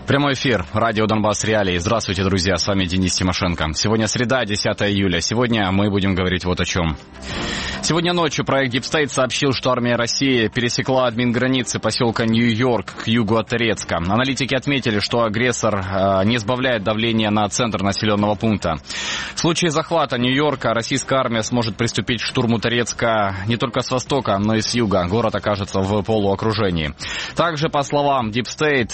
Прямой эфир. Радио Донбасс Реалии. Здравствуйте, друзья. С вами Денис Тимошенко. Сегодня среда, 10 июля. Сегодня мы будем говорить вот о чем. Сегодня ночью проект Deep State сообщил, что армия России пересекла админграницы поселка Нью-Йорк к югу от Торецка. Аналитики отметили, что агрессор не сбавляет давление на центр населенного пункта. В случае захвата Нью-Йорка российская армия сможет приступить к штурму Торецка не только с востока, но и с юга. Город окажется в полуокружении. Также, по словам Deep State,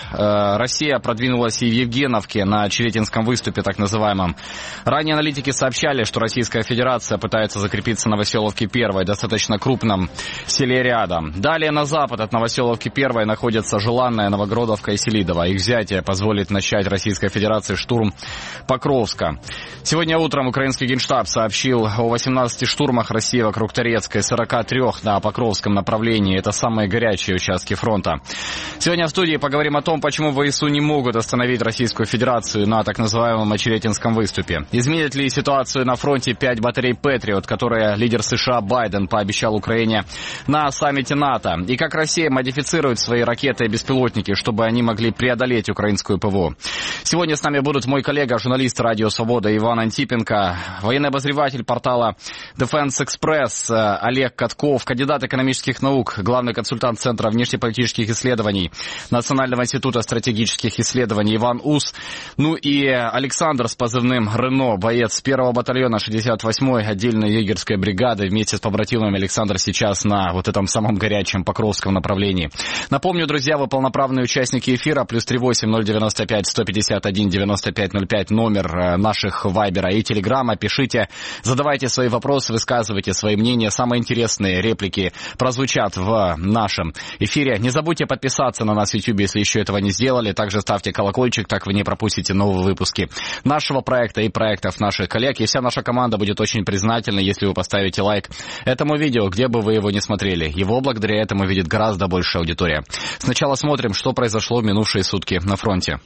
Россия продвинулась и в Евгеновке на Черетинском выступе, так называемом. Ранее аналитики сообщали, что Российская Федерация пытается закрепиться на Новоселовке 1, достаточно крупном селе рядом. Далее на запад от Новоселовки 1 находятся Желанная, Новогродовка и Селидово. Их взятие позволит начать Российской Федерации штурм Покровска. Сегодня утром украинский Генштаб сообщил о 18 штурмах России вокруг Торецка и 43 на Покровском направлении. Это самые горячие участки фронта. Сегодня в студии поговорим о том, почему ВСУ не могут остановить Российскую Федерацию на так называемом Очеретинском выступе. Изменит ли ситуацию на фронте 5 батарей «Патриот», которые лидер США Байден пообещал Украине на саммите НАТО? И как Россия модифицирует свои ракеты и беспилотники, чтобы они могли преодолеть украинскую ПВО? Сегодня с нами будут мой коллега, журналист «Радио Свобода» Иван Антипенко, военный обозреватель портала Defense Express Олег Катков, кандидат экономических наук, главный консультант Центра внешнеполитических исследований Национального института стратегических исследований Иван Ус, ну и Александр с позывным Рено, боец 1-го батальона 68-й отдельной егерской бригады. Вместе с побратимами Александр сейчас на вот этом самом горячем Покровском направлении. Напомню, друзья, вы полноправные участники эфира. +38 095 151 95 05 номер наших Вайбера и Телеграма. Пишите, задавайте свои вопросы, высказывайте свои мнения. Самые интересные реплики прозвучат в нашем эфире. Не забудьте подписаться на нас в YouTube, если еще этого не сделали. Также ставьте колокольчик, так вы не пропустите новые выпуски нашего проекта и проектов наших коллег. И вся наша команда будет очень признательна, если вы поставите лайк этому видео, где бы вы его не смотрели. Его благодаря этому видит гораздо большая аудитория. Сначала смотрим, что произошло в минувшие сутки на фронте.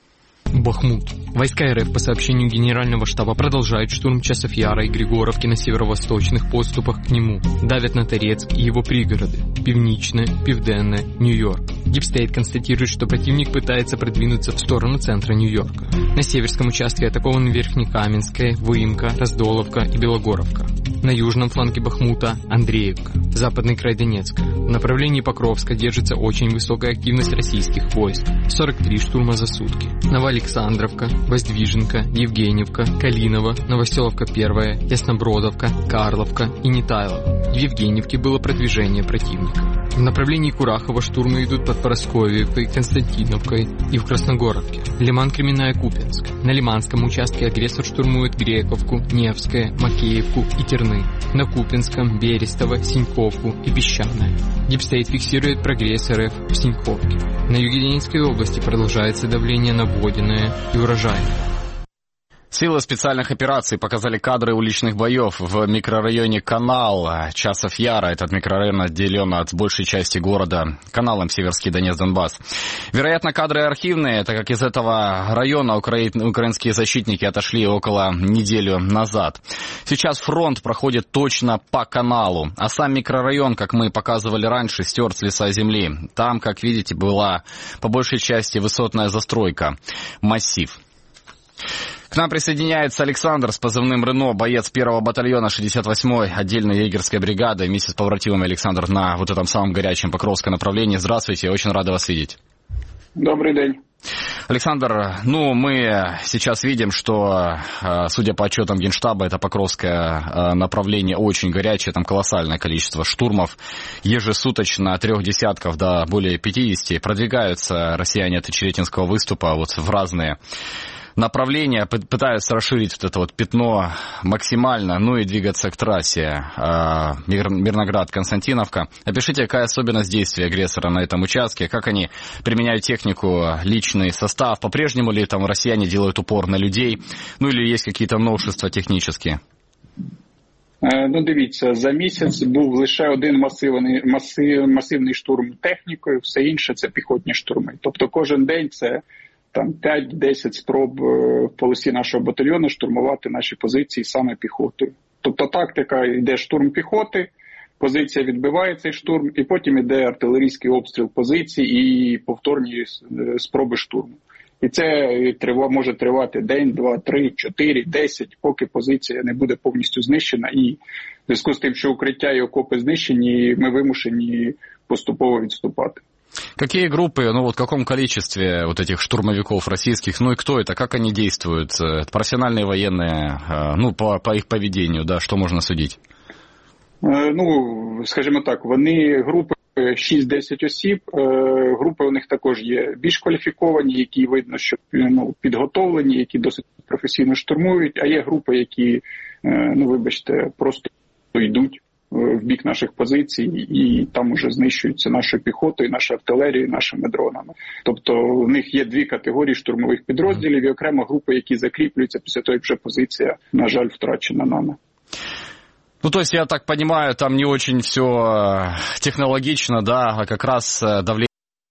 Бахмут. Войска РФ, по сообщению Генерального штаба, продолжают штурм Часов Яра и Григоровки на северо-восточных подступах к нему. Давят на Торецк и его пригороды – Північне, Південне, Нью-Йорк. Deep State констатирует, что противник пытается продвинуться в сторону центра Нью-Йорка. На северском участке атакованы Верхнекаменская, Выемка, Раздоловка и Белогоровка. На южном фланге Бахмута – Андреевка, западный край Донецка. В направлении Покровска держится очень высокая активность российских войск – 43 штурма за сутки. Новоалександровка, Воздвиженка, Евгеньевка, Калиново, Новоселовка 1, Яснобродовка, Карловка и Нетайлово. В Евгеньевке было продвижение противника. В направлении Курахова штурмы идут под Поросковьевкой, Константиновкой и в Красногоровке. Лиман-Кременная-Купенск. На Лиманском участке агрессор штурмует Грековку, Невское, Макеевку и Терны. На Купенском – Берестово, Синьковку и Песчаное. Deep State фиксирует прогресс РФ в Синьковке. На юге Ленинской области продолжается давление на Бодиное и Урожайное. Силы специальных операций показали кадры уличных боев в микрорайоне Канал Часов Яра. Этот микрорайон отделен от большей части города каналом Северский Донец-Донбасс. Вероятно, кадры архивные, так как из этого района украинские защитники отошли около недели назад. Сейчас фронт проходит точно по каналу, а сам микрорайон, как мы показывали раньше, стерт с лица земли. Там, как видите, была по большей части высотная застройка, массив. К нам присоединяется Александр с позывным Рено, боец 1-го батальона 68-й отдельной егерской бригады. Вместе с побратимами Александр на вот этом самом горячем Покровском направлении. Здравствуйте, очень рада вас видеть. Добрый день. Александр, мы сейчас видим, что, судя по отчетам Генштаба, это Покровское направление очень горячее, там колоссальное количество штурмов. Ежесуточно от 3 десятков до более 50 продвигаются россияне от Очеретинского выступа вот в разные направления, пытаются расширить вот это вот пятно максимально, ну и двигаться к трассе Мирноград-Константиновка. Опишите, какая особенность действия агрессора на этом участке, как они применяют технику, личный состав, по-прежнему ли там россияне делают упор на людей, ну или есть какие-то новшества технические? Дивіться, за місяць був лише один масивний штурм технікою, все інше це піхотні штурми. Тобто кожен день це там 5-10 спроб в полосі нашого батальйону штурмувати наші позиції саме піхотою. Тобто тактика йде штурм піхоти, позиція відбиває цей штурм, і потім іде артилерійський обстріл позицій і повторні спроби штурму. І це може тривати день, 2, 3, 4, 10, поки позиція не буде повністю знищена. І в зв'язку з тим, що укриття і окопи знищені, ми вимушені поступово відступати. Какие группы, в каком количестве вот этих штурмовиков российских, и кто это, как они действуют? Это профессиональные военные, по их поведению, да, что можно судить? Скажімо так, вони групи 6-10 осіб, групи у них також є більш кваліфіковані, які видно, що підготовлені, які досить професійно штурмують, а є групи, які, просто йдуть в бік наших позицій і там уже знищуються нашою піхотою, нашою артилерією, нашими дронами. Тобто в них є дві категорії штурмових підрозділів і окремо групи, які закріплюються після того, як вже позиція, на жаль, втрачена нами. То есть, я так понимаю, там не очень все технологично, да, а как раз давление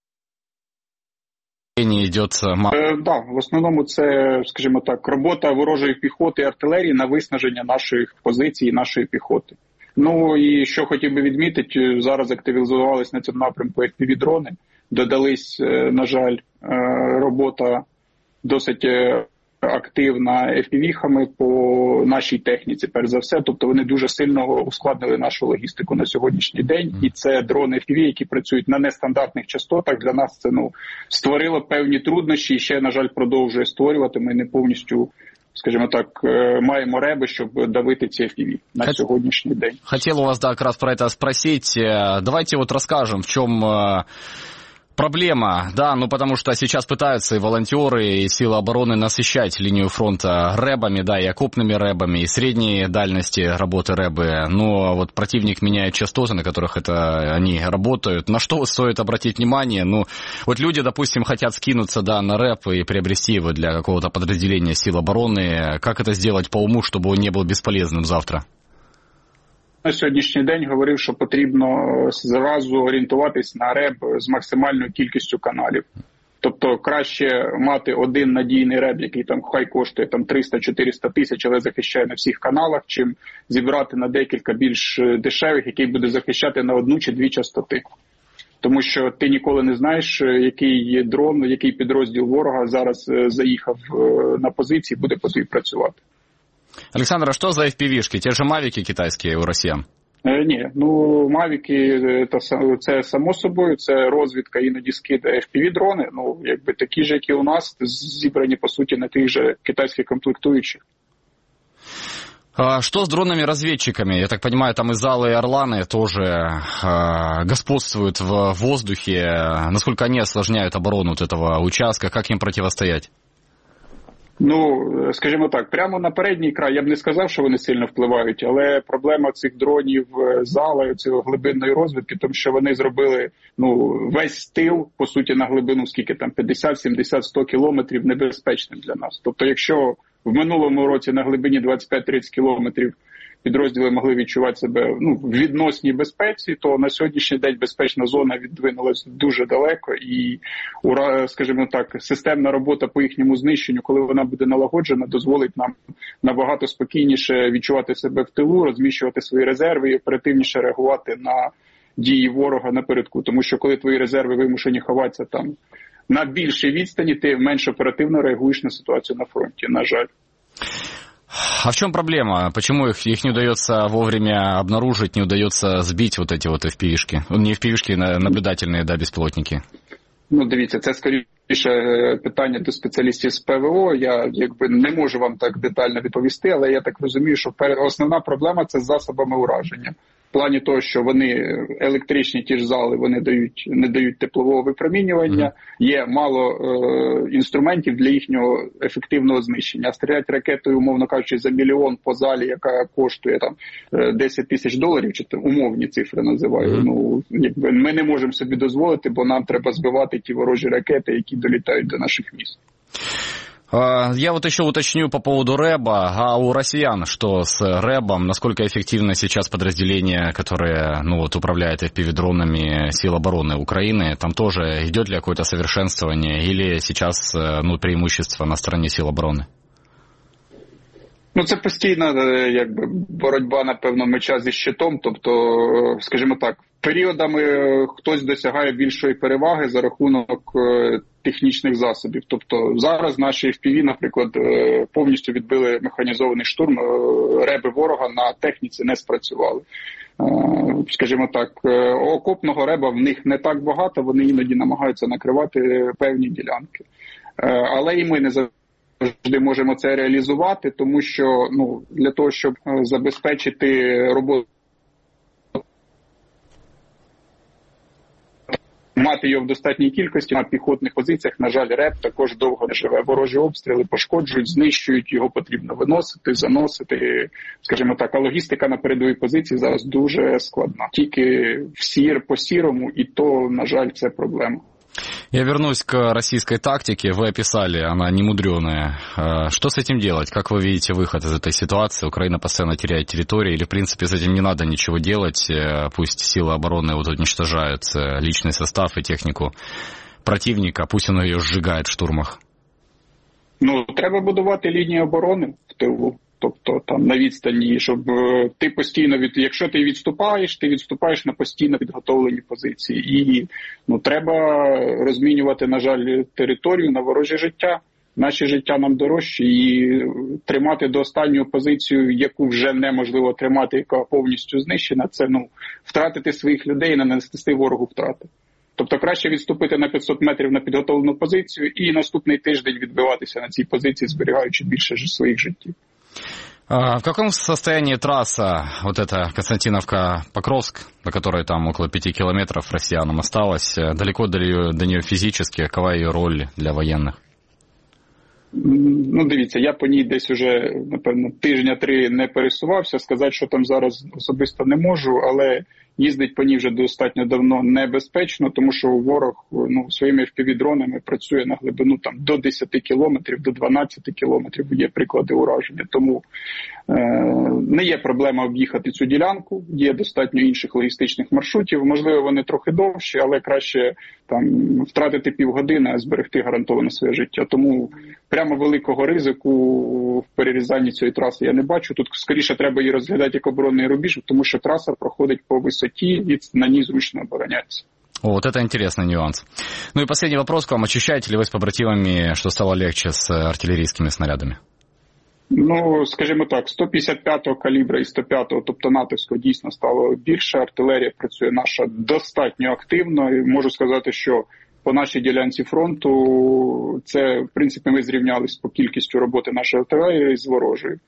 идет... Да, в основному це, скажімо так, робота ворожої піхоти і артилерії на виснаження наших позицій і нашої піхоти. І що хотів би відмітити, зараз активізувались на цьому напрямку FPV-дрони, додались, на жаль, робота досить активна FPV-хами по нашій техніці, перш за все. Тобто вони дуже сильно ускладнили нашу логістику на сьогоднішній день. І це дрони FPV, які працюють на нестандартних частотах. Для нас це створило певні труднощі і ще, на жаль, продовжує створювати. Ми не повністю, скажімо так, маємо реби, щоб давити ці FPV на сьогоднішній день. Хотел у вас, да, как раз про это спросить. Давайте расскажем, в чем проблема, да, потому что сейчас пытаются и волонтеры, и силы обороны насыщать линию фронта рэбами, да, и окопными рэбами, и средней дальности работы рэбы, но вот противник меняет частоты, на которых они работают. На что стоит обратить внимание? Вот люди, допустим, хотят скинуться, да, на рэб и приобрести его для какого-то подразделения сил обороны. Как это сделать по уму, чтобы он не был бесполезным завтра? На сьогоднішній день говорив, що потрібно зразу орієнтуватись на РЕБ з максимальною кількістю каналів. Тобто краще мати один надійний РЕБ, який там хай коштує 300-400 тисяч, але захищає на всіх каналах, чим зібрати на декілька більш дешевих, який буде захищати на одну чи дві частоти. Тому що ти ніколи не знаєш, який дрон, який підрозділ ворога зараз заїхав на позиції, буде по тобі працювати. Александр, а что за FPV-шки? Те же мавики китайские у россиян? Ні, мавіки це само собою, це розвідка, іноді скидає FPV-дрони, такі ж, як і у нас, зібрані, по суті, на тих же китайських комплектуючих. Что с дронами-разведчиками? Я так понимаю, там и Залы, и Орланы тоже господствуют в воздухе. Насколько они осложняют оборону вот этого участка? Как им противостоять? Скажімо так, прямо на передній край я б не сказав, що вони сильно впливають, але проблема цих дронів Зала, цієї глибинної розвідки, тому що вони зробили весь тил, по суті, на глибину, скільки там, 50, 70, 100 кілометрів небезпечним для нас. Тобто, якщо в минулому році на глибині 25-30 кілометрів підрозділи могли відчувати себе в відносній безпеці, то на сьогоднішній день безпечна зона віддвинулася дуже далеко і, скажімо так, системна робота по їхньому знищенню, коли вона буде налагоджена, дозволить нам набагато спокійніше відчувати себе в тилу, розміщувати свої резерви і оперативніше реагувати на дії ворога напередку. Тому що коли твої резерви вимушені ховатися там на більшій відстані, ти менш оперативно реагуєш на ситуацію на фронті, на жаль. А в чем проблема? Почему их не удается вовремя обнаружить, не удается сбить вот эти вот FPV-шки? Не FPV-шки, наблюдательные, да, беспилотники. Дивіться, це скоріше питання до спеціалістів з ПВО. Я не можу вам так детально відповісти, але я так розумію, що основна проблема – це з засобами ураження. В плані того, що вони електричні ті ж зали, вони не дають теплового випромінювання, є мало інструментів для їхнього ефективного знищення. А стріляти ракетою, умовно кажучи, за мільйон по залі, яка коштує там $10 тисяч, чи умовні цифри називаю, ми не можемо собі дозволити, бо нам треба збивати ті ворожі ракети, які долітають до наших міст. Я вот еще уточню по поводу рэба. А у россиян что с рэбом? Насколько эффективно сейчас подразделение, которое управляет FPV-дронами сил обороны Украины? Там тоже идет ли какое-то совершенствование или сейчас преимущество на стороне сил обороны? Це постійна боротьба, напевно, меча зі щитом. Тобто, скажімо так, періодами хтось досягає більшої переваги за рахунок технічних засобів. Тобто зараз наші FPV, наприклад, повністю відбили механізований штурм, реби ворога на техніці не спрацювали. Скажімо так, окопного реба в них не так багато, вони іноді намагаються накривати певні ділянки. Але і ми не завжди можемо це реалізувати, тому що для того, щоб забезпечити роботу, мати його в достатній кількості на піхотних позиціях, на жаль, РЕБ також довго не живе. Ворожі обстріли пошкоджують, знищують, його потрібно виносити, заносити. Скажімо так, а логістика на передовій позиції зараз дуже складна. Тільки по сірому, і то, на жаль, це проблема. Я вернусь к российской тактике. Вы описали, она немудреная. Что с этим делать? Как вы видите выход из этой ситуации? Украина постоянно теряет территории, или, в принципе, с этим не надо ничего делать? Пусть силы обороны уничтожают личный состав и технику противника, пусть он ее сжигает в штурмах. Треба будувати лінії оборони в тилу. Тобто там на відстані, щоб ти постійно, якщо ти відступаєш на постійно підготовлені позиції. І треба розмінювати, на жаль, територію на вороже життя. Наші життя нам дорожчі, і тримати до останню позицію, яку вже неможливо тримати, яка повністю знищена, це втратити своїх людей і нанести ворогу втрати. Тобто краще відступити на 500 метрів на підготовлену позицію і наступний тиждень відбиватися на цій позиції, зберігаючи більше своїх життів. В каком состоянии трасса, вот эта Константиновка-Покровск, до которой там около 5 километров россиянам осталось, далеко до нее физически, какова ее роль для военных? Дивіться, я по ній десь уже, напевно, тижня 3 не пересувався, сказати, що там зараз особисто не можу, але їздить по ній вже достатньо давно небезпечно, тому що ворог своїми FPV-дронами працює на глибину там до 10 кілометрів, до 12 кілометрів, є приклади ураження. Тому не є проблема об'їхати цю ділянку, є достатньо інших логістичних маршрутів, можливо, вони трохи довші, але краще там втратити півгодини, а зберегти гарантовано своє життя. Тому прямо великого ризику в перерізанні цієї траси я не бачу. Тут скоріше треба її розглядати як оборонний рубіж, тому що траса проходить по висоті і на ній зручно обороняться. Вот это интересный нюанс. И последний вопрос к вам. Ощущаете ли вы с побратимами, что стало легче с артиллерийскими снарядами? Скажімо так, 155-го калібра і 105-го, тобто натовського, дійсно стало більше. Артилерія працює наша достатньо активно. І можу сказати, що по нашій ділянці фронту це, в принципі, ми зрівнялись по кількістю роботи нашої артилерії з ворожою.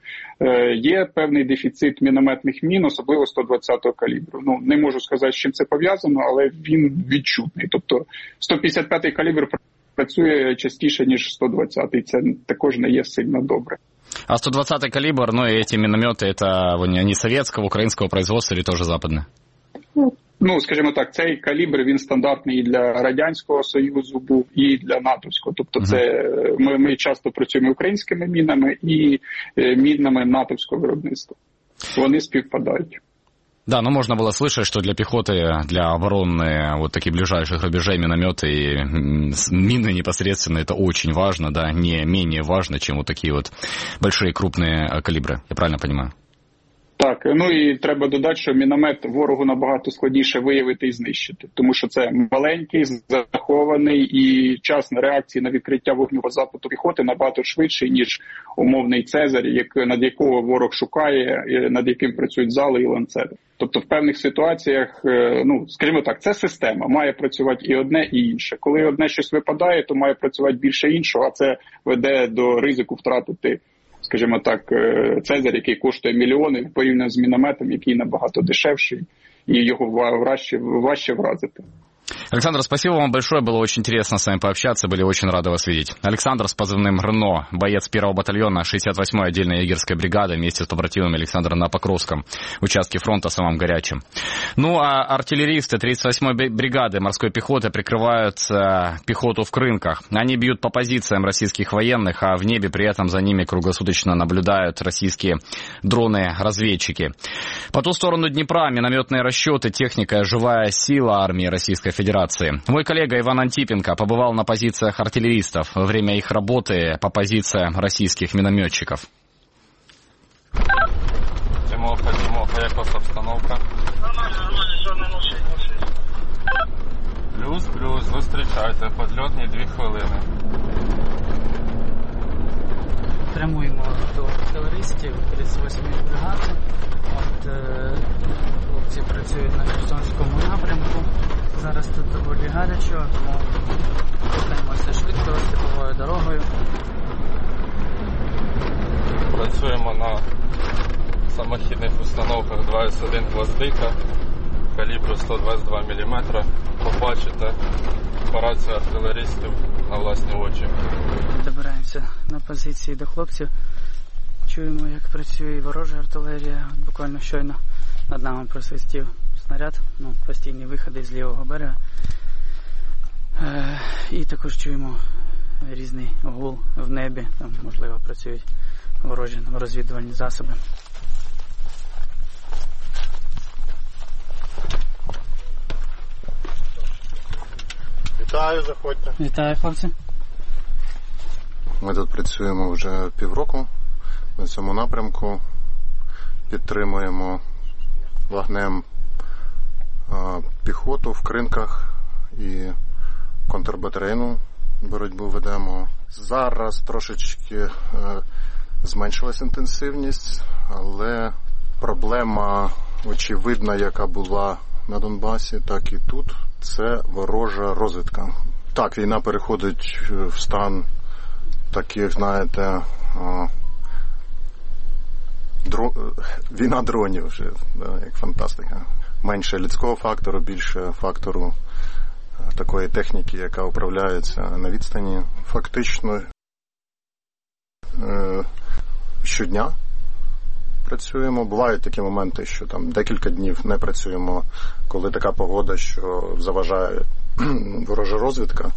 Є певний дефіцит мінометних мін, особливо 120-го калібру. Не можу сказати, з чим це пов'язано, але він відчутний. Тобто 155-й калібр працює частіше, ніж 120-й. Це також не є сильно добре. А 120-й калибр, и эти минометы, это они советского, украинского производства или тоже западные? Скажімо так, цей калібр, він стандартний і для Радянського Союзу був, і для натовського. Тобто це ми часто працюємо українськими мінами і мінами натовського виробництва. Вони співпадають. Да, можно было слышать, что для пехоты, для обороны вот таких ближайших рубежей минометы и мины непосредственно это очень важно, да, не менее важно, чем вот такие вот большие крупные калибры. Я правильно понимаю? Так, і треба додати, що міномет ворогу набагато складніше виявити і знищити, тому що це маленький, захований, і час на реакції на відкриття вогневого запиту піхоти набагато швидший, ніж умовний Цезарь, над якого ворог шукає, над яким працюють зали і ланцети. Тобто в певних ситуаціях, скажімо так, це система, має працювати і одне, і інше. Коли одне щось випадає, то має працювати більше іншого, а це веде до ризику втратити, скажімо так, Цезарь, який коштує мільйони, порівняно з мінометом, який набагато дешевший, і його важче вразити. Александр, спасибо вам большое, было очень интересно с вами пообщаться, были очень рады вас видеть. Александр с позывным «Рено», боец 1-го батальона 68-й отдельной егерской бригады, вместе с побратимами Александра на Покровском участке фронта, самом горячем. А артиллеристы 38-й бригады морской пехоты прикрывают пехоту в Крынках. Они бьют по позициям российских военных, а в небе при этом за ними круглосуточно наблюдают российские дроны-разведчики. По ту сторону Днепра минометные расчеты, техника, живая сила армии Российской Федерации. Мой коллега Иван Антипенко побывал на позициях артиллеристов во время их работы по позициям российских минометчиков. вас обстановка? Нормально, чорний 06. Плюс, зустрічайте, підльотні 2 хвилини. Прямуємо до артилеристів 38-ї бригади. Хлопці працюють на Херсонському напрямку. Зараз тут доволі гарячо, тому рухаємося швидко степовою дорогою. Працюємо на самохідних установках 2С1 «Гвоздика» калібру 122 мм. Побачите операцію артилеристів на власні очі. Добираємося на позиції до хлопців. Чуємо, як працює ворожа артилерія. Буквально щойно над нами просвистів снаряд, постійні виходи з лівого берега. І також чуємо різний гул в небі. Там, можливо, працюють ворожі розвідувальні засоби. Вітаю, заходьте. Вітаю, хлопці. Ми тут працюємо вже півроку на цьому напрямку. Підтримуємо вогнем піхоту в кринках і контрбатарейну боротьбу ведемо. Зараз трошечки зменшилась інтенсивність, але проблема очевидна, яка була на Донбасі, так і тут, це ворожа розвідка. Так, війна переходить в стан таких, знаєте, війна дронів вже, як фантастика. Менше людського фактору, більше фактору такої техніки, яка управляється на відстані. Фактично щодня працюємо. Бувають такі моменти, що там декілька днів не працюємо, коли така погода, що заважає ворожа розвідка.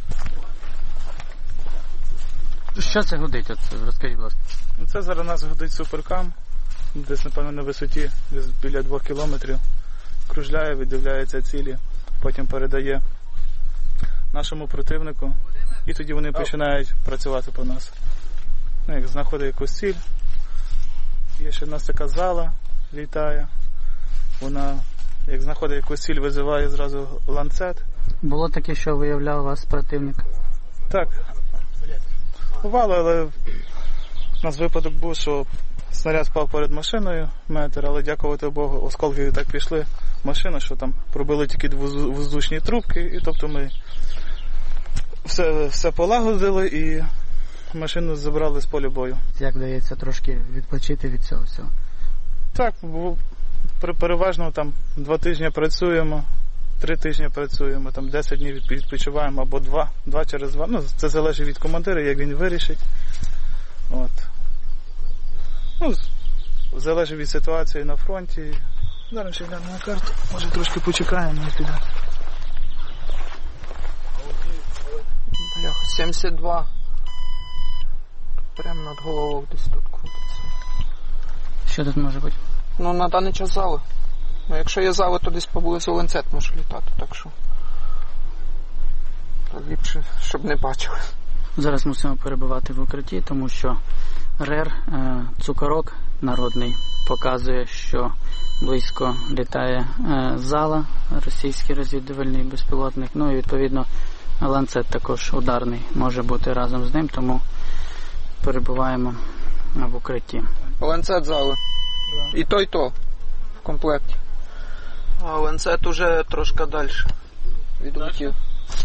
Що це гудить? Розкажіть, будь ласка. Це зараз у нас гудить суперкам, десь, напевно, на висоті, десь біля 2 кілометрів. Кружляє, віддивляється цілі, потім передає нашому противнику, і тоді вони починають працювати по нас. Як знаходить якусь ціль, є ще в нас така зала, літає, вона, як знаходить якусь ціль, визиває зразу ланцет. Було таке, що виявляв вас противник? Так, бувало, але у нас випадок був, що снаряд впав перед машиною метр, але, дякувати Богу, осколки так пішли в машину, що там пробили тільки воздушні трубки, і тобто ми все полагодили і машину забрали з поля бою. Як вдається трошки відпочити від цього всього? Так, переважно там 2 тижні працюємо, 3 тижні працюємо, там 10 днів відпочиваємо, або 2 через 2. Ну, це залежить від командира, як він вирішить. От. Ну, залежить від ситуації на фронті. Зараз ще глянемо на карту, може трошки почекаємо і підемо. 72. Прямо над головою десь тут крутиться. Що тут може бути? Ну, на даний час зали. Ну, якщо є зали, то десь поблизу ланцет може літати, так що ліпше, щоб не бачили. Зараз мусимо перебувати в укритті, тому що РЕР, цукорок народний, показує, що близько літає зала, російський розвідувальний безпілотник. Ну і відповідно ланцет також ударний може бути разом з ним, тому перебуваємо в укритті. Ланцет зали. Да. І то в комплекті. А ланцет уже трошки далі відлетів.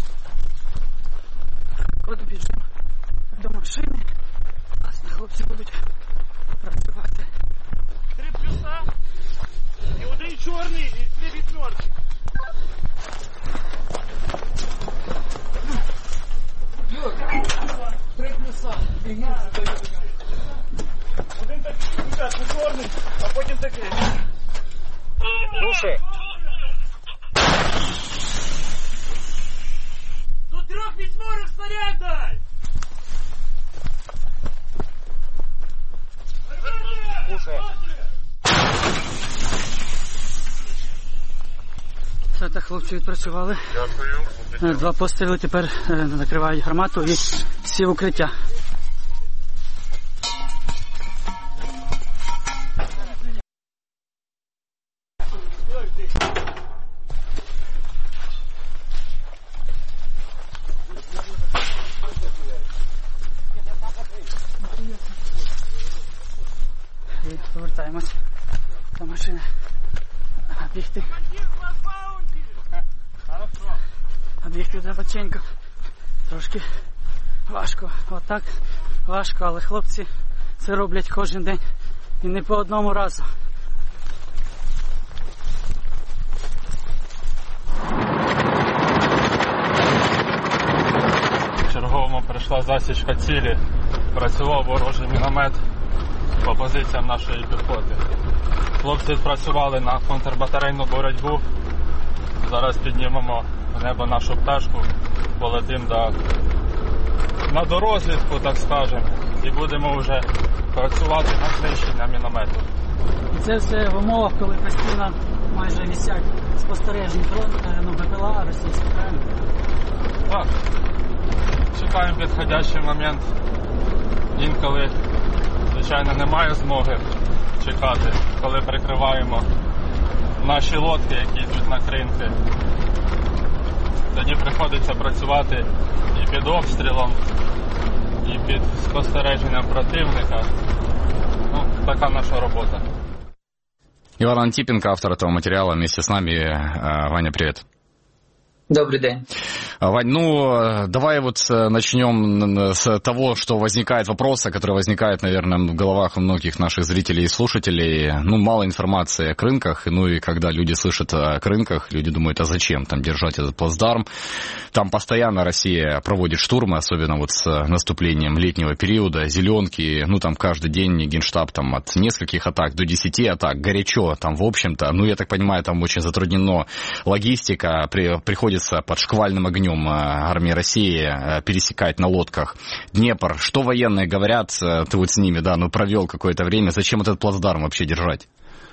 Куди біжимо? До машини. Власне, хлопці будуть працювати. 3 плюса і 1 чорний, і 3 вісьмерки. Три плюса. Один такий спочатку чорний, а потім такий. Слушай. До 3 вісьмерок снаряд дай! Слушай. Все, так хлопці відпрацювали. Дякую. 2 постріли, тепер накривають гармату і всі в укриття. Стараємось до машини бігти. А бігти треба ченько. Трошки важко. Отак важко, але хлопці це роблять кожен день і не по одному разу. Черговому прийшла засічка цілі. Працював ворожий міномет по позиціям нашої піхоти. Хлопці працювали на контрбатарейну боротьбу. Зараз піднімемо в небо нашу пташку, полетимо на дорозвідку, так скажемо, і будемо вже працювати на знищення міномету. І це все в умовах, коли постійно майже висять спостережні БПЛА російські, правильно? Так. Чекаємо підходящий момент. Інколи, звичайно, немає змоги чекати, коли прикриваємо наші лодки, які йдуть на кринки. Тоді приходиться працювати і під обстрілом, і під спостереженням противника. Ну, така наша робота. Иван Антипенко, автор этого материала, вместе с нами. Ваня, привет. Добрый день. Вань, давай вот начнем с того, что возникает вопроса, который возникает, наверное, в головах у многих наших зрителей и слушателей. Мало информации о крынках, и когда люди слышат о крынках, люди думают, а зачем там держать этот плацдарм? Там постоянно Россия проводит штурмы, особенно вот с наступлением летнего периода, зеленки, там каждый день Генштаб там от нескольких атак до 10 атак, горячо там, в общем-то, я так понимаю, там очень затруднено логистика, приходится под шквальным огнем армии России пересекать на лодках Днепр. Что военные говорят, ты вот с ними, провел какое-то время, зачем этот плацдарм вообще держать?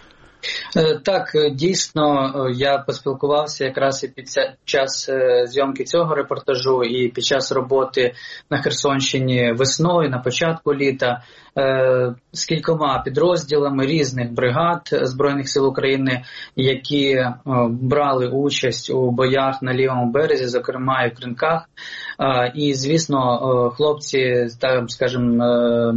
Так, дійсно, я поспілкувався якраз і під час зйомки цього репортажу і під час роботи на Херсонщині весною, на початку літа, з кількома підрозділами різних бригад Збройних сил України, які брали участь у боях на лівому березі, зокрема і в Кринках. І, звісно, хлопці, там, скажімо,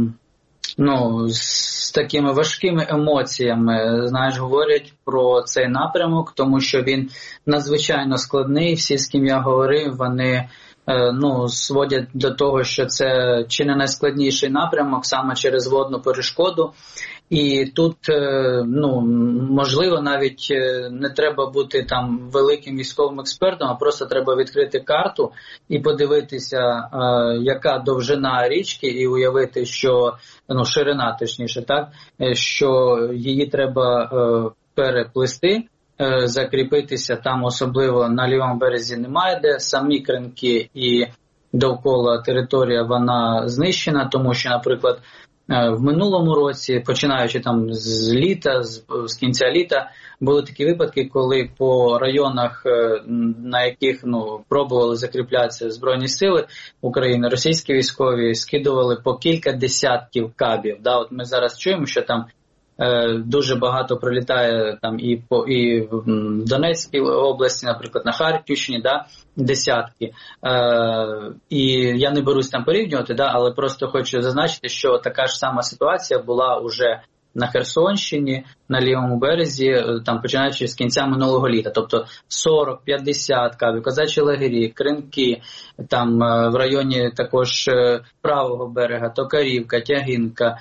з такими важкими емоціями, говорять про цей напрямок, тому що він надзвичайно складний. Всі, з ким я говорив, вони сводять до того, що це чи не найскладніший напрямок саме через водну перешкоду. І тут, можливо, навіть не треба бути там великим військовим експертом, а просто треба відкрити карту і подивитися, яка довжина річки, і уявити, що, ширина, точніше, так, що її треба переплисти, закріпитися там, особливо на лівому березі немає де, самі кринки і довкола територія вона знищена, тому що, наприклад, в минулому році, починаючи там з літа, з кінця літа, були такі випадки, коли по районах, на яких пробували закріплятися Збройні сили України, російські військові скидували по кілька десятків кабів. От ми зараз чуємо, що там дуже багато прилітає там і в Донецькій області, наприклад, на Харківщині, десятки. І я не берусь там порівнювати, але просто хочу зазначити, що така ж сама ситуація була уже на Херсонщині, на лівому березі, там починаючи з кінця минулого літа. Тобто 40-50 кабів, козачі лагері, кринки, там в районі також правого берега, Токарівка, Тягинка,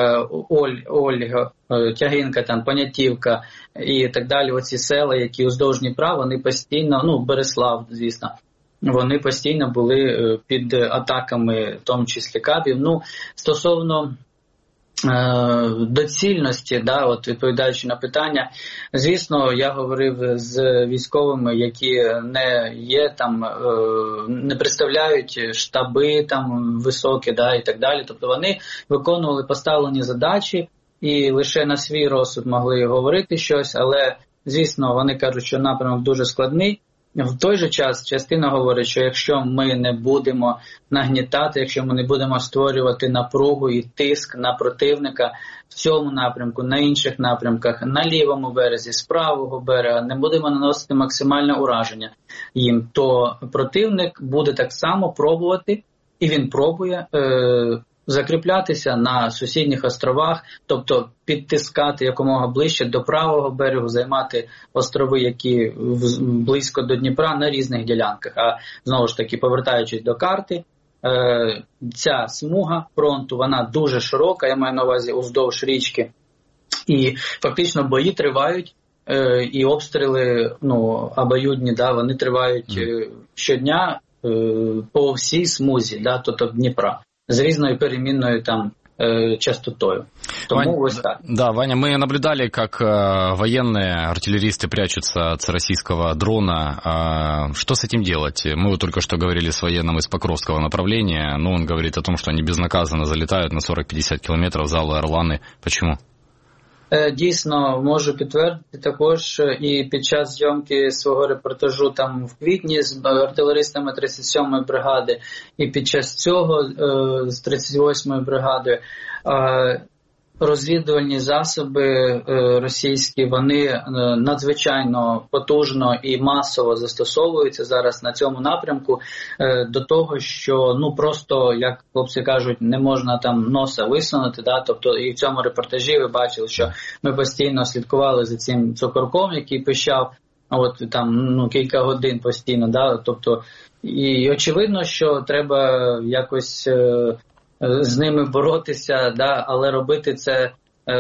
Ольга, Тягинка, там Понятівка і так далі. Оці села, які уздовж Дніпра, вони постійно, Береслав, звісно, вони постійно були під атаками, в тому числі кабів. Стосовно доцільності, відповідаючи на питання, звісно, я говорив з військовими, які не є там, не представляють штаби там високі, і так далі. Тобто вони виконували поставлені задачі і лише на свій розсуд могли говорити щось, але, звісно, вони кажуть, що напрямок дуже складний. В той же час частина говорить, що якщо ми не будемо нагнітати, якщо ми не будемо створювати напругу і тиск на противника в цьому напрямку, на інших напрямках, на лівому березі, з правого берега, не будемо наносити максимальне ураження їм, то противник буде так само пробувати, і він пробує закріплятися на сусідніх островах, тобто підтискати якомога ближче до правого берегу, займати острови, які близько до Дніпра на різних ділянках. А знову ж таки, повертаючись до карти, ця смуга фронту, вона дуже широка, я маю на увазі уздовж річки, і фактично бої тривають, і обстріли, обоюдні, вони тривають щодня по всій смузі, тобто Дніпра, з різною перемінною там частотою. Тому ось так. Да, Ваня, мы наблюдали, как военные, артиллеристы прячутся от российского дрона. Что с этим делать? Мы вот только что говорили с военным из Покровского направления, но он говорит о том, что они безнаказанно залетают на 40-50 километров, залы Орланы. Почему? Дійсно, можу підтвердити також і під час зйомки свого репортажу там в квітні з артилеристами 37-ї бригади, і під час цього з 38-ї бригадою. Розвідувальні засоби російські, вони надзвичайно потужно і масово застосовуються зараз на цьому напрямку до того, що просто, як хлопці кажуть, не можна там носа висунути, тобто і в цьому репортажі ви бачили, що ми постійно слідкували за цим цукорком, який пищав там кілька годин постійно, тобто і очевидно, що треба якось з ними боротися, але робити це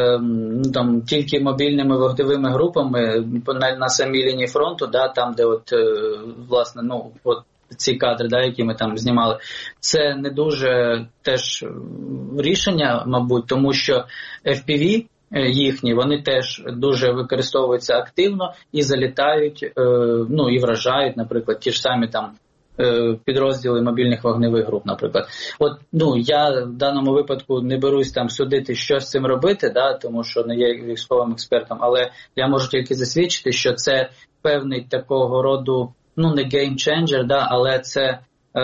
тільки мобільними вогневими групами на самій лінії фронту, там, де власне, ці кадри, які ми там знімали, це не дуже теж рішення, мабуть, тому що FPV їхні, вони теж дуже використовуються активно і залітають, і вражають, наприклад, ті ж самі там підрозділи мобільних вогневих груп, наприклад. Я в даному випадку не берусь там судити, що з цим робити, тому що не є військовим експертом, але я можу тільки засвідчити, що це певний такого роду, не геймченджер, але це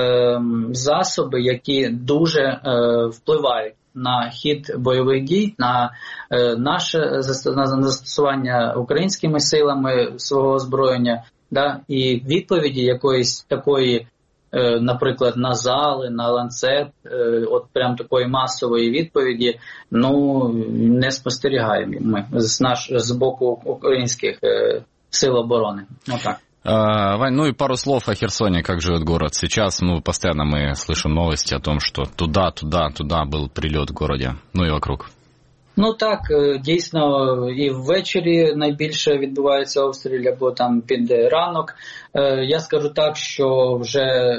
засоби, які дуже впливають на хід бойових дій, на наше застосування українськими силами свого озброєння, і відповіді якоїсь такої, наприклад, на зали, на ланцет, прям такої масової відповіді, не спостерігаємо ми з боку українських сил оборони. Так. Вань, и пару слов о Херсоне, как живет город сейчас. Постоянно мы слышим новости о том, что туда был прилет в городе, и вокруг. Так, дійсно, і ввечері найбільше відбувається обстріл, або там під ранок. Я скажу так, що вже,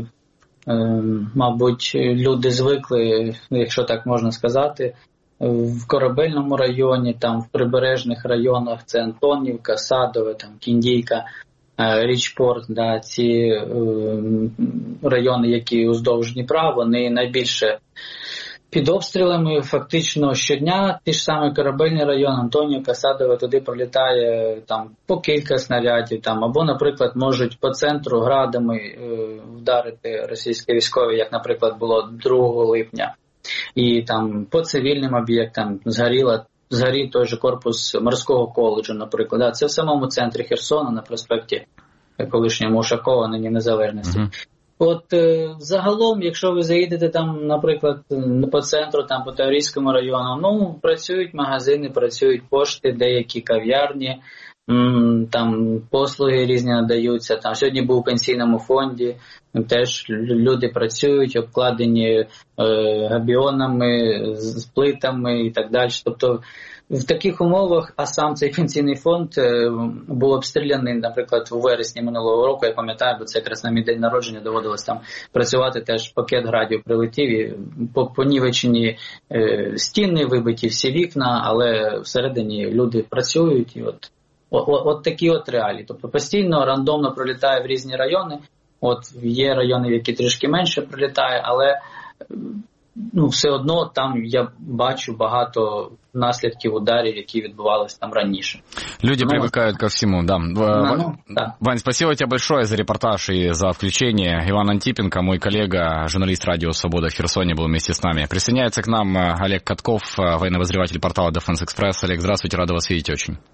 мабуть, люди звикли, якщо так можна сказати, в Корабельному районі, там в прибережних районах, це Антонівка, Садове, там Кіндійка, Річпорт, ці райони, які уздовж Дніпра, вони найбільше під обстрілами фактично щодня. Ті ж самі Корабельний район, Антонівка, Садове, туди прилітає там по кілька снарядів, або, наприклад, можуть по центру градами вдарити російські військові, як, наприклад, було 2 липня. І там по цивільним об'єктам згорів той же корпус морського коледжу, наприклад. Це в самому центрі Херсона, на проспекті колишньому Ушакова, нині Незалежності. Загалом, якщо ви заїдете там, наприклад, по центру, там по Таврійському району, працюють магазини, працюють пошти, деякі кав'ярні, там послуги різні надаються. Там сьогодні був у пенсійному фонді, теж люди працюють, обкладені габіонами, з плитами і так далі. Тобто в таких умовах, а сам цей пенсійний фонд був обстріляний, наприклад, у вересні минулого року, я пам'ятаю, бо це якраз на мій день народження доводилось там працювати, теж пакет градів прилетів, і понівечені стіни, вибиті всі вікна, але всередині люди працюють, і от такі реалії. Тобто постійно, рандомно прилітає в різні райони, є райони, в які трішки менше прилітає, але все одно там я бачу багато наслідків ударів, які відбувалися там раніше. Люди привыкают ко всему, да. Да. Вань, спасибо тебе большое за репортаж и за включение. Иван Антипенко, мой коллега, журналист радио «Свобода» в Херсоне, был вместе с нами. Присоединяется к нам Олег Катков, военный обозреватель портала Defense Express. Олег, здравствуйте, рада вас видеть очень.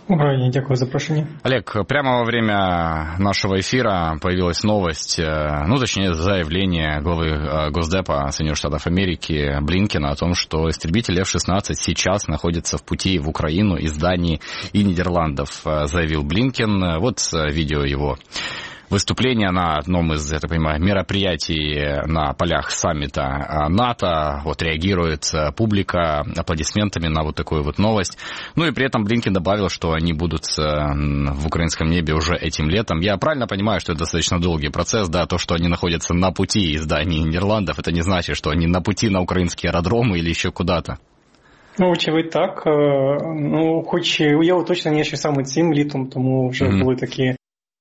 Украине. Дякую за запрошение. Олег, прямо во время нашего эфира появилась новость, точнее заявление главы Госдепа Соединенных Штатов Америки Блинкена о том, что истребитель F-16 сейчас находится в пути в Украину из Дании и Нидерландов, заявил Блинкен. Вот видео его выступление на одном из, я так понимаю, мероприятий на полях саммита НАТО. Вот реагирует публика аплодисментами на вот такую вот новость. Ну и при этом Блинкен добавил, что они будут в украинском небе уже этим летом. Я правильно понимаю, что это достаточно долгий процесс, да, то, что они находятся на пути из Дании и Нидерландов, это не значит, что они на пути на українські аеродроми или ще куди-то? Очевидь так. Хоч є уточнення, що саме цим літом, тому вже були такі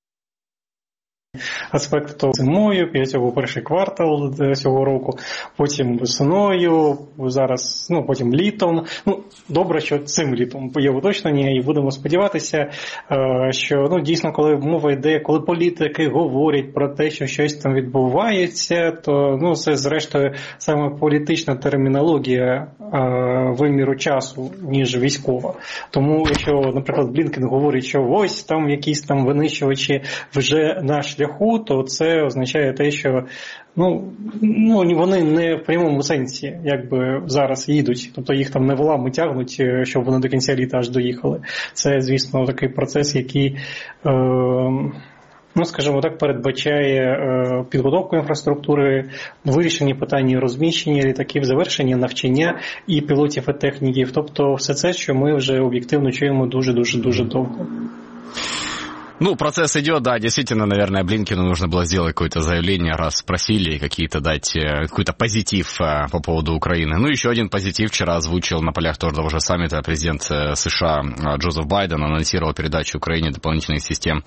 аспекти то зимою, цього перший квартал цього року, потім весною, зараз, потім літом. Добре, що цим літом є уточнення, і будемо сподіватися, що дійсно, коли мова йде, коли політики говорять про те, що щось там відбувається, то це зрештою саме політична термінологія виміру часу, ніж військова. Тому, якщо, наприклад, Блінкен говорить, що ось там якісь там винищувачі вже на шляху, то це означає те, що вони не в прямому сенсі зараз їдуть, тобто їх там не волами тягнуть, щоб вони до кінця літа аж доїхали. Це, звісно, такий процес, який, скажімо так, передбачає підготовку інфраструктури, вирішення питань розміщення літаків, завершення навчання і пілотів, і техніків. Тобто все це, що ми вже об'єктивно чуємо дуже-дуже-дуже довго. Процесс идет, да, действительно, наверное, Блинкену нужно было сделать какое-то заявление, раз спросили, какие-то дать какой-то позитив по поводу Украины. Еще один позитив вчера озвучил на полях того же саммита президент США Джозеф Байден, анонсировал передачу Украине дополнительных систем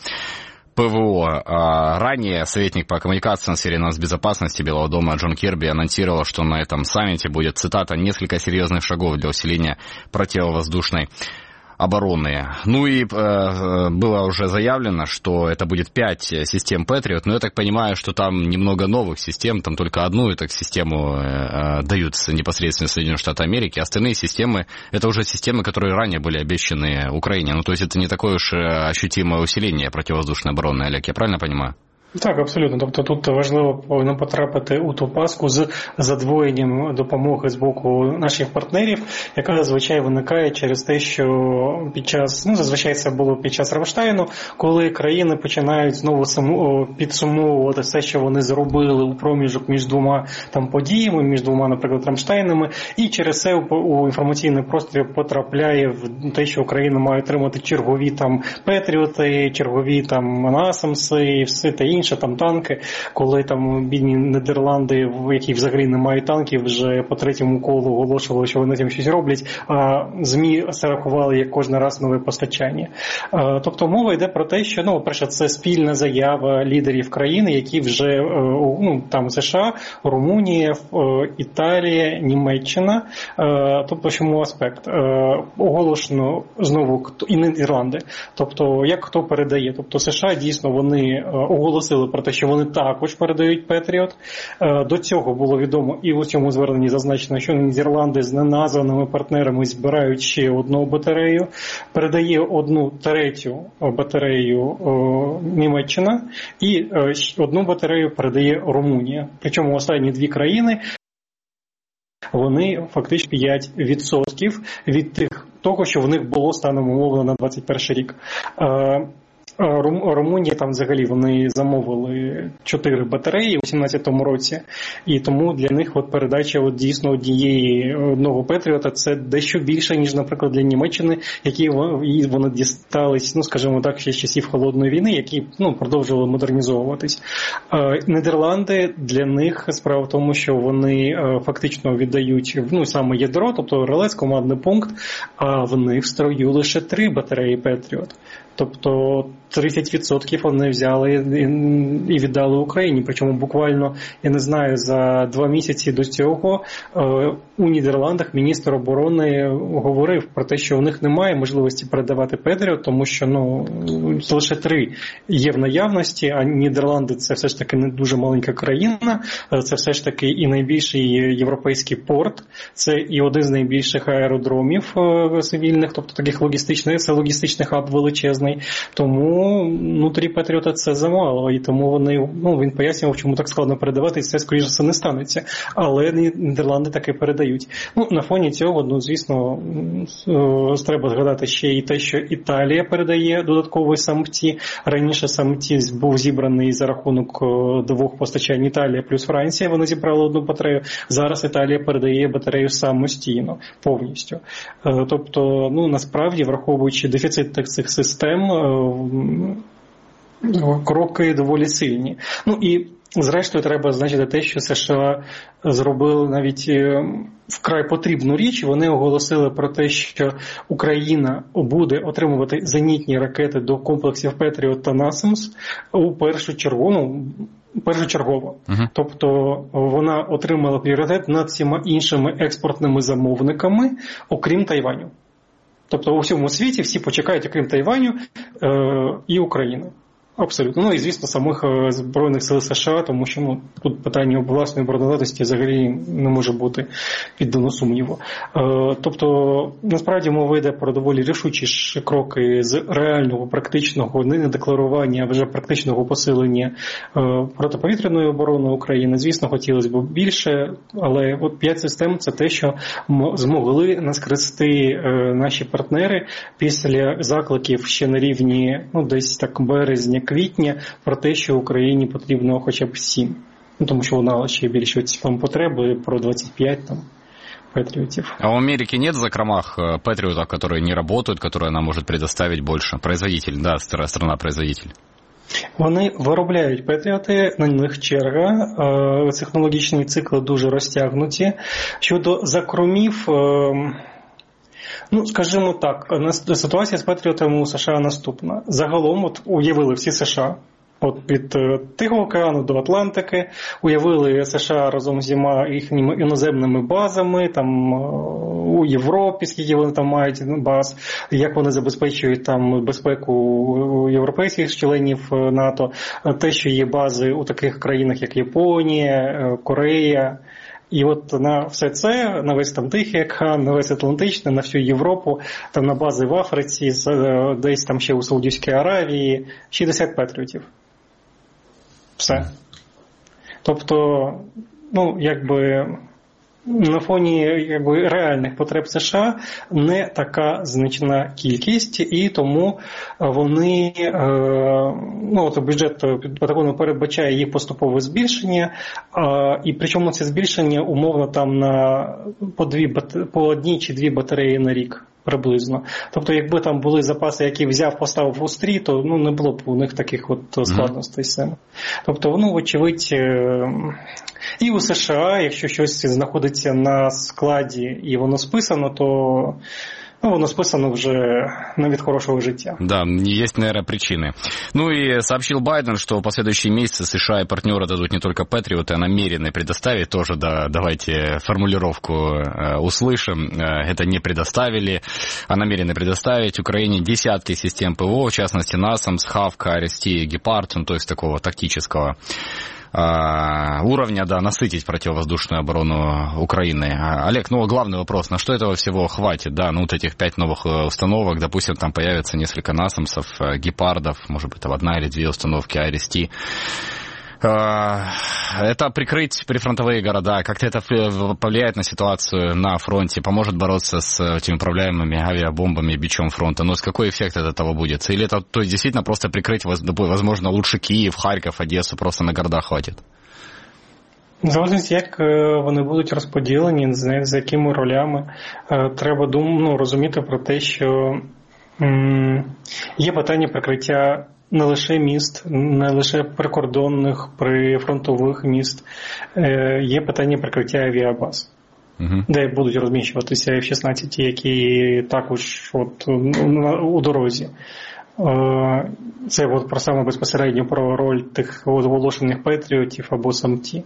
ПВО. Ранее советник по коммуникациям в сфере нацбезопасности Белого дома Джон Кирби анонсировал, что на этом саммите будет, цитата, «несколько серьезных шагов для усиления противовоздушной обороны». И было уже заявлено, что это будет 5 систем Patriot, но я так понимаю, что там немного новых систем, там только одну эту систему дают непосредственно Соединенные Штаты Америки, остальные системы, это уже системы, которые ранее были обещаны Украине. То есть это не такое уж ощутимое усиление противовоздушной обороны, Олег, я правильно понимаю? Так, абсолютно. Тобто тут важливо не потрапити у ту пастку з задвоєнням допомоги з боку наших партнерів, яка зазвичай виникає через те, що зазвичай це було під час Рамштайну, коли країни починають знову підсумовувати все, що вони зробили у проміжок між двома подіями, між двома, наприклад, Рамштайнами, і через це у інформаційний простір потрапляє в те, що Україна має отримати чергові Петріоти, чергові Насамси і все те інше, танки, коли бідні Нідерланди, в які взагалі немає танків, вже по третьому колу оголошували, що вони там щось роблять, а ЗМІ це рахували як кожен раз нове постачання. Тобто мова йде про те, що, перше, це спільна заява лідерів країни, які вже, США, Румунія, Італія, Німеччина, тобто чому аспект? Оголошено знову і Нідерланди. Тобто, як хто передає? Тобто США дійсно вони оголосили про те, що вони також передають Петріот. До цього було відомо, і у цьому зверненні зазначено, що Нідерланди з неназваними партнерами збирають ще одну батарею. Передає 1/3 батарею Німеччина і 1 батарею передає Румунія. Причому останні 2 країни вони фактично 5% від того, що в них було станом умовно на 2021 рік. Румунія взагалі вони замовили 4 батареї у 2017 році, і тому для них передача дійсно одного Петріота це дещо більше, ніж, наприклад, для Німеччини, які вони дістались, скажімо так, ще з часів Холодної війни, які продовжували модернізовуватись. Нідерланди, для них справа в тому, що вони фактично віддають саме ядро, тобто релес, командний пункт, а в них в строю лише 3 батареї Петріот. Тобто 30% вони взяли і віддали Україні. Причому буквально, я не знаю, за 2 місяці до цього у Нідерландах міністр оборони говорив про те, що у них немає можливості передавати Петріот, тому що лише 3 є в наявності, а Нідерланди це все ж таки не дуже маленька країна, це все ж таки і найбільший європейський порт, це і один з найбільших аеродромів цивільних, тобто таких логістичних, це логістичний хаб величезний, тому 3 Патріота це замало, і тому він пояснював, чому так складно передавати, і це, скоріше за все, не станеться. Але Нідерланди таки передають. На фоні цього, звісно, треба згадати ще і те, що Італія передає додаткові самці. Раніше самці був зібраний за рахунок 2 постачань Італія плюс Франція, вони зібрали 1 батарею. Зараз Італія передає батарею самостійно, повністю. Тобто, насправді, враховуючи дефіцит цих систем, кроки доволі сильні. І, зрештою, треба зазначити те, що США зробили навіть вкрай потрібну річ. Вони оголосили про те, що Україна буде отримувати зенітні ракети до комплексів Петріот та Насамс першочергово. Тобто вона отримала пріоритет над всіма іншими експортними замовниками, окрім Тайваню. Тобто у всьому світі всі почекають, окрім Тайваню і України. Абсолютно. І, звісно, самих Збройних сил США, тому що тут питання власної обороноздатності взагалі не може бути піддано сумніву. Тобто, насправді мова йде про доволі рішучі кроки з реального, практичного, не декларування, а вже практичного посилення протиповітряної оборони України. Звісно, хотілося б більше, але 5 систем – це те, що змогли наскрести наші партнери після закликів ще на рівні, десь так березня, квітня, про те, що Україні потрібно хоча б 7. Тому що вона ще більше потреби, про 25 патриотов. А у Америки нет в закромах патриотов, которые не работают, которые она может предоставить больше? Производитель, да, страна-производитель. Вони виробляють патріоти, на них черга, технологічні цикли дуже розтягнуті. Щодо закромів, скажімо так, ситуація з патріотами у США наступна. Загалом уявили всі США, від Тихого океану до Атлантики, уявили США разом з їхніми іноземними базами, там у Європі, скільки вони там мають баз, як вони забезпечують там безпеку європейських членів НАТО, те, що є бази у таких країнах, як Японія, Корея. І на все це, на весь там Тихий океан, на весь Атлантичний, на всю Європу, там на бази в Африці, десь там ще у Саудівській Аравії, 60 патріотів. Все. Тобто, на фоні реальних потреб США не така значна кількість, і тому вони, бюджет Пентагону передбачає їх поступове збільшення, і причому це збільшення умовно там по 1 чи 2 батареї на рік. Приблизно. Тобто, якби там були запаси, які взяв, поставив в устрій, то не було б у них таких складностей з цим. Тобто, очевидь, і у США, якщо щось знаходиться на складі і воно списано, то воно списано вже від хорошего життя. Да, есть, наверное, причины. И сообщил Байден, что в последующие месяцы США и партнеры дадут не только Патриоты, а намерены предоставить тоже, да, давайте формулировку услышим, это не предоставили, а намерены предоставить Украине десятки систем ПВО, в частности, НАСАМС, Хавка, Арестия, Гепард, то есть такого тактического уровня, да, насытить противовоздушную оборону Украины. Олег, главный вопрос, на что этого всего хватит, да, этих 5 новых установок, допустим, там появится несколько насамсов, гепардов, может быть, там 1 или 2 установки Арести. Это прикрыть прифронтовые города, как-то это повлияет на ситуацию на фронте, поможет бороться с этими управляемыми авиабомбами, бичом фронта. Но какой эффект от этого будет? Или это действительно просто прикрыть, возможно, лучше Киев, Харьков, Одессу, просто на города хватит? Залежить, як вони будуть розподілені, за якими ролями. Треба розуміти про те, що є питання прикриття не лише міст, не лише прикордонних, прифронтових міст, є питання прикриття авіабаз, де будуть розміщуватися F-16, які також у дорозі. Це от про саме безпосередньо про роль тих оголошених патріотів або самті.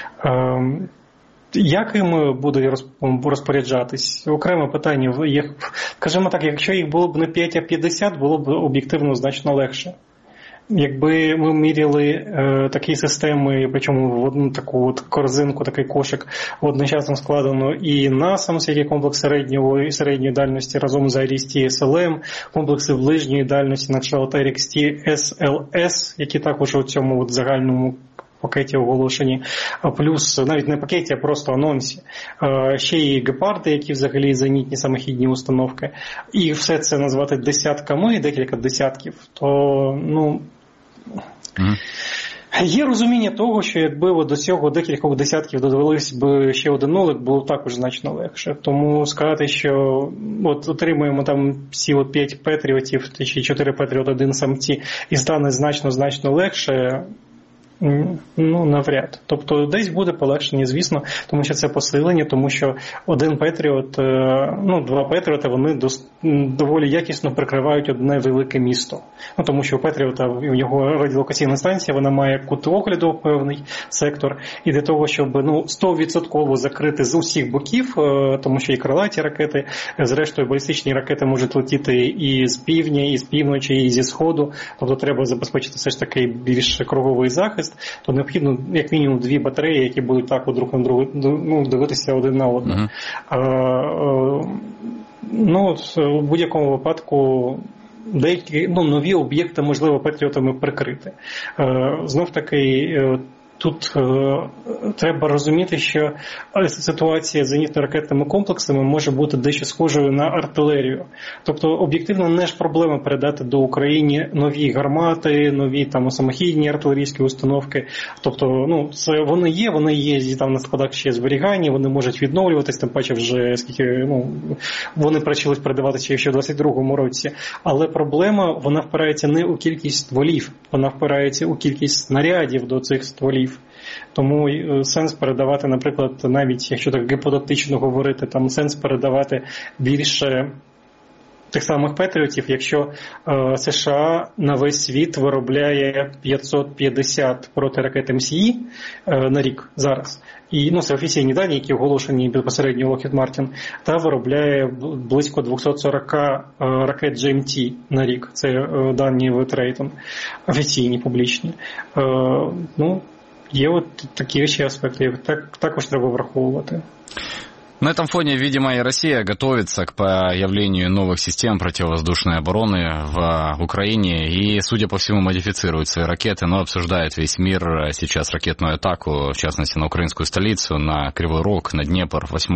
Як їм будуть розпоряджатись? Окреме питання. Скажімо так, якщо їх було б не 5, а 50, було б об'єктивно значно легше. Якби ми міряли такі системи, причому в одну таку от корзинку, такий кошик одночасно складено і NASAMS, який комплекс середньої дальності разом з IRIS-T SLM, комплекси ближньої дальності на кшталт RXT SLS, які також у цьому от загальному пакеті оголошені, плюс навіть не пакеті, а просто анонсі. Ще і гепарди, які взагалі зенітні самохідні установки. І все це назвати десятками, декілька десятків, то, є розуміння того, що якби до цього декількох десятків додавались би ще один нолик, було також значно легше. Тому сказати, що от отримуємо там всі 5 патріотів, чи 4 патріоти, 1 самці, і стане значно легше, навряд. Тобто десь буде полегшення, звісно, тому що це посилення, тому що один Петріот, 2 Петріота, вони доволі якісно прикривають одне велике місто. Тому що у Петріота, його радіолокаційна станція, вона має кут огляду, певний сектор, і для того, щоб 100% закрити з усіх боків, тому що і крилаті ракети, зрештою балістичні ракети можуть летіти і з півдня, і з півночі, і зі сходу, тобто треба забезпечити все ж таки більш круговий захист, то необхідно як мінімум 2 батареї, які будуть так друг на друга дивитися один на одного. В будь-якому випадку деякі нові об'єкти можливо патріотами прикрити. Знов таки тут треба розуміти, що ситуація з зенітно-ракетними комплексами може бути дещо схожою на артилерію. Тобто об'єктивно не ж проблема передати до України нові гармати, нові самохідні артилерійські установки. Тобто, це вони є там на складах ще зберігання, вони можуть відновлюватись, тим паче вже скільки вони почали передаватися ще в 22-му році. Але проблема, вона впирається не у кількість стволів, вона впирається у кількість снарядів до цих стволів. Тому сенс передавати, наприклад, навіть якщо так гіпотетично говорити, там сенс передавати більше тих самих патріотів, якщо США на весь світ виробляє 550 протиракет МСІ на рік зараз. І це офіційні дані, які оголошені безпосередньо Lockheed Martin, та виробляє близько 240 ракет GMT на рік. Це дані Витрейтон, офіційні, публічні. Є такі ще аспекти, також треба враховувати. На этом фоне, видимо, и Россия готовится к появлению новых систем противовоздушной обороны в Украине и, судя по всему, модифицирует свои ракеты, но обсуждает весь мир сейчас ракетную атаку, в частности, на украинскую столицу, на Кривой Рог, на Днепр 8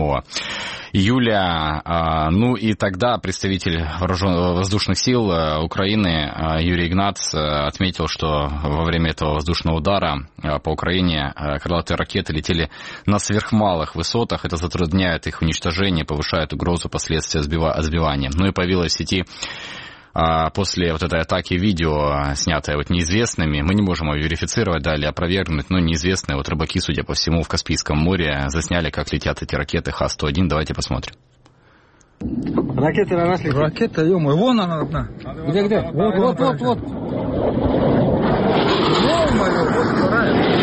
июля. И тогда представитель воздушных сил Украины Юрий Игнац отметил, что во время этого воздушного удара по Украине крылатые ракеты летели на сверхмалых высотах. Это затрудняет их уничтожение, повышает угрозу последствий сбивания. И появилась в сети после этой атаки видео, снятое неизвестными. Мы не можем его верифицировать, или опровергнуть, но неизвестные рыбаки, судя по всему, в Каспийском море засняли, как летят эти ракеты Х-101. Давайте посмотрим. Ракеты на нас летят. Ракета, ё-моё, вон она одна. Где? Вот. Ё-моё, вот вторая.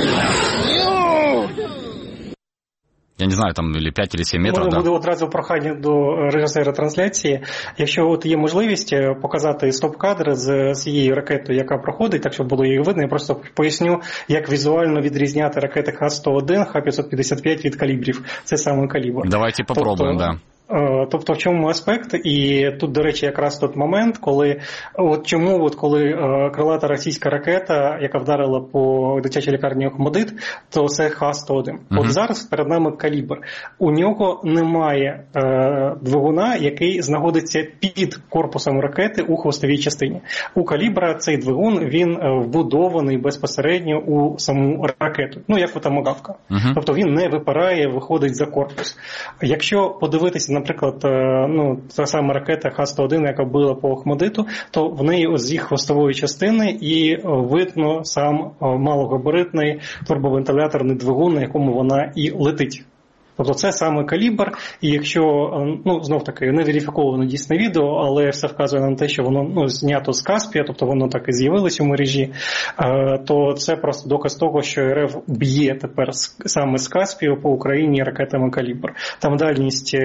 Я не знаю, там или 5, или 7 метрів. Буде одразу прохання до режисера трансляції. Якщо є можливість показати стоп-кадр з цією ракетою, яка проходить, так щоб було її видно, я просто поясню, як візуально відрізняти ракети Х-101, Х-555 від калібрів. Це саме калібр. Давайте попробуємо, да. Тобто в чому аспект? І тут, до речі, якраз той момент, коли коли крилата російська ракета, яка вдарила по дитячій лікарні Охмадит, то це Х-101. От зараз перед нами калібр. У нього немає двигуна, який знаходиться під корпусом ракети у хвостовій частині. У калібра цей двигун, він вбудований безпосередньо у саму ракету. Як томагавка. Тобто він не випирає, виходить за корпус. Якщо подивитися, наприклад, та сама ракета Х-101, яка била по Охмадиту, то в неї з їх хвостової частини і видно сам малогабаритний турбовентиляторний двигун, на якому вона і летить. Тобто це саме калібр, і якщо, знов таки, не верифіковано дійсне відео, але все вказує на те, що воно знято з Каспія, тобто воно так і з'явилось у мережі, то це просто доказ того, що РФ б'є тепер саме з Каспію по Україні ракетами калібр. Там дальність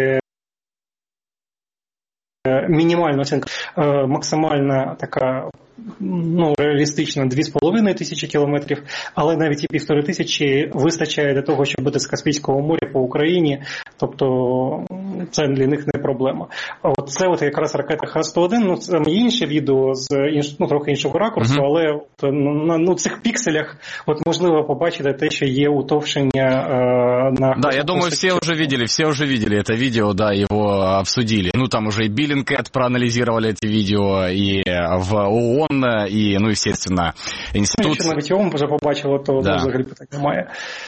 мінімальна оцінка, максимальна така, реалістично 2500 кілометрів, але навіть і 1500 вистачає для того, щоб бути з Каспійського моря по Україні, тобто це для них не проблема. Це якраз ракета Х-101, там є інше відео з трохи іншого ракурсу, але на цих пікселях можливо побачити те, що є утовшення на... Да, я думаю, все уже видели это видео, да, его обсудили. Там уже и Bellingcat проанализировали эти видео, и в ООН, и, естественно, институт... Якщо навіть ООН вже побачило, то взагалі питань немає.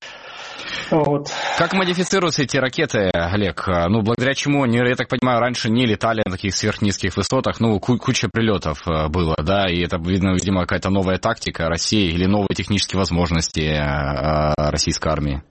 Как модифицируются эти ракеты, Олег? Благодаря чему, я так понимаю, раньше не летали на таких сверхнизких высотах, куча прилетов было, да, и это, видимо, какая-то новая тактика России или новые технические возможности российской армии.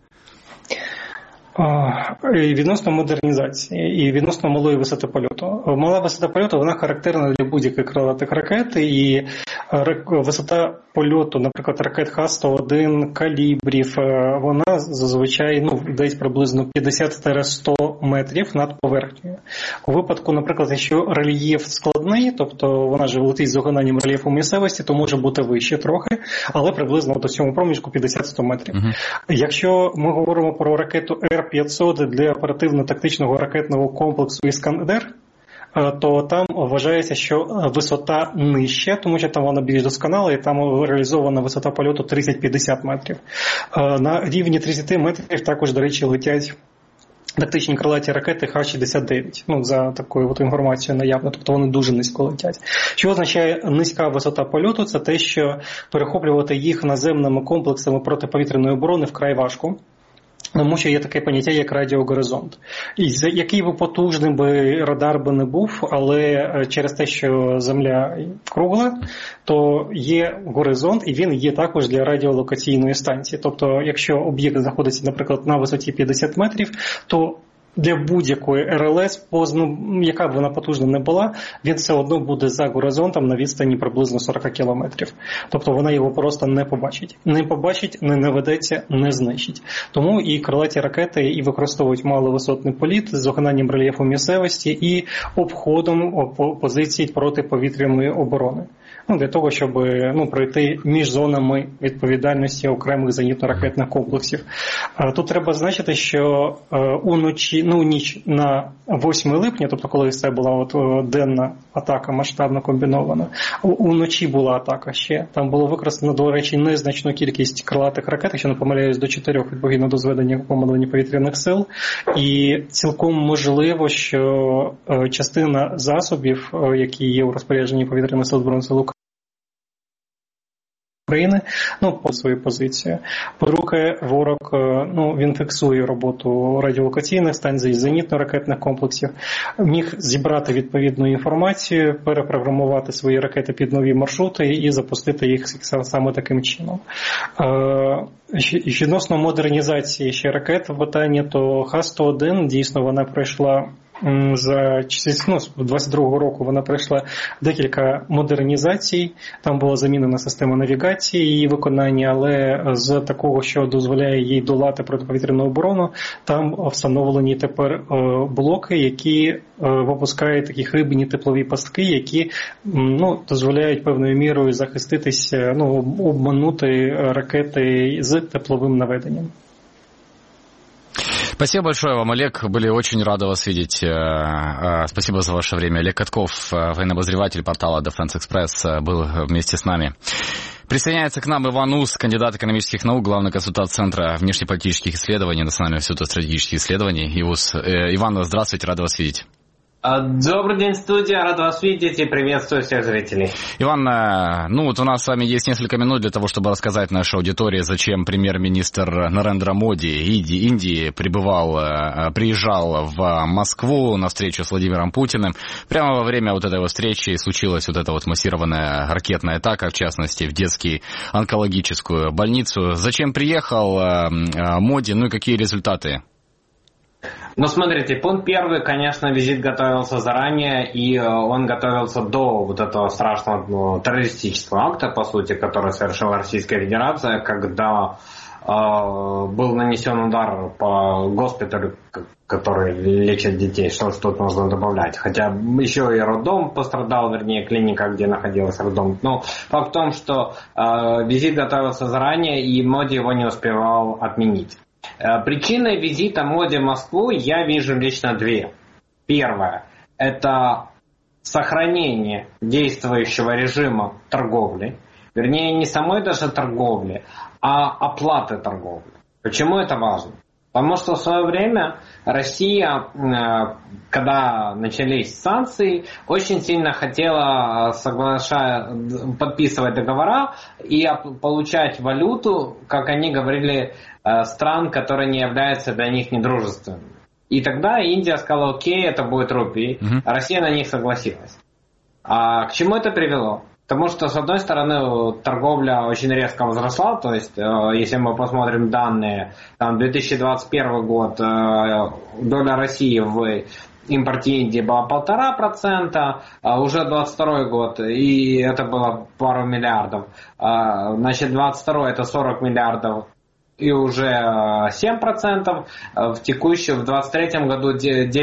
І відносно модернізації, і відносно малої висоти польоту. Мала висота польоту, вона характерна для будь-яких крилатих ракет, і висота польоту, наприклад, ракет Х-101, калібрів, вона зазвичай десь приблизно 50-100 метрів над поверхнею. У випадку, наприклад, якщо рельєф складний, тобто вона ж летить з огинанням рельєфу місцевості, то може бути вище трохи, але приблизно до цьому проміжку 50-100 метрів. Якщо ми говоримо про ракету Р-500 для оперативно-тактичного ракетного комплексу «Іскандер», то там вважається, що висота нижча, тому що там вона більш досконала, і там реалізована висота польоту 30-50 метрів. На рівні 30 метрів також, до речі, летять тактичні крилаті ракети Х-69, за такою інформацією наявно, тобто вони дуже низько летять. Що означає низька висота польоту? Це те, що перехоплювати їх наземними комплексами протиповітряної оборони вкрай важко. Тому що є таке поняття, як радіогоризонт. І який би потужний би радар би не був, але через те, що Земля кругла, то є горизонт, і він є також для радіолокаційної станції. Тобто, якщо об'єкт знаходиться, наприклад, на висоті 50 метрів, то для будь-якої РЛС, яка б вона потужна не була, він все одно буде за горизонтом на відстані приблизно 40 кілометрів. Тобто вона його просто не побачить. Не побачить, не наведеться, не знищить. Тому і крилаті ракети і використовують маловисотний політ з огинанням рельєфу місцевості і обходом позицій протиповітряної оборони. Для того, щоб пройти між зонами відповідальності окремих зенітно-ракетних комплексів. Тут треба значити, що ніч на 8 липня, тобто коли це була денна атака масштабно комбінована, уночі була атака ще. Там було використано, до речі, незначну кількість крилатих ракет, якщо не помиляюсь, до 4 відповідно до зведення командування повітряних сил. І цілком можливо, що частина засобів, які є у розпорядженні повітряних сил Збройних сил України, по свою позицію. По-друге, ворог, він фіксує роботу радіолокаційних станцій, зенітно-ракетних комплексів, міг зібрати відповідну інформацію, перепрограмувати свої ракети під нові маршрути і запустити їх саме таким чином. Відносно модернізації ще ракет в питанні, то Х-101, дійсно, вона пройшла з 22-го року вона пройшла декілька модернізацій, там була замінена система навігації її виконання, але з такого, що дозволяє їй долати протиповітряну оборону, там встановлені тепер блоки, які випускають такі хибні теплові пастки, які дозволяють певною мірою захиститися, обманути ракети з тепловим наведенням. Спасибо большое вам, Олег. Были очень рады вас видеть. Спасибо за ваше время. Олег Катков, военный обозреватель портала Defense Express, был вместе с нами. Присоединяется к нам Иван Ус, кандидат экономических наук, главный консультант Центра внешнеполитических исследований, Национального института стратегических исследований. Иван, здравствуйте, рад вас видеть. Добрый день, студия. Рад вас видеть и приветствую всех зрителей. Иван, у нас с вами есть несколько минут для того, чтобы рассказать нашей аудитории, зачем премьер-министр Нарендра Моди Индии приезжал в Москву на встречу с Владимиром Путиным. Прямо во время вот этой встречи случилась вот эта массированная ракетная атака, в частности, в детскую онкологическую больницу. Зачем приехал Моди, и какие результаты Ну, смотрите, пункт первый, конечно, визит готовился заранее, и он готовился до вот этого страшного террористического акта, по сути, который совершила Российская Федерация, когда был нанесен удар по госпиталю, который лечит детей. Что тут нужно добавлять? Хотя еще и роддом пострадал, вернее, клиника, где находился роддом. Но факт в том, что визит готовился заранее, и Моди его не успевал отменить. Причиной визита Моди в Москву я вижу лично две. Первое – это сохранение действующего режима торговли. Вернее, не самой даже торговли, а оплаты торговли. Почему это важно? Потому что в свое время Россия, когда начались санкции, очень сильно хотела подписывать договора и получать валюту, как они говорили, стран, которые не являются для них недружественными. И тогда Индия сказала: окей, это будет рупии, а Россия на них согласилась. А к чему это привело? Потому что, с одной стороны, торговля очень резко возросла, то есть, если мы посмотрим данные, там 2021 год, доля России в импорте Индии была 1,5%, а уже 2022 год, и это было пару миллиардов. Значит, 2022 это 40 миллиардов. И уже 7%, в 2023 году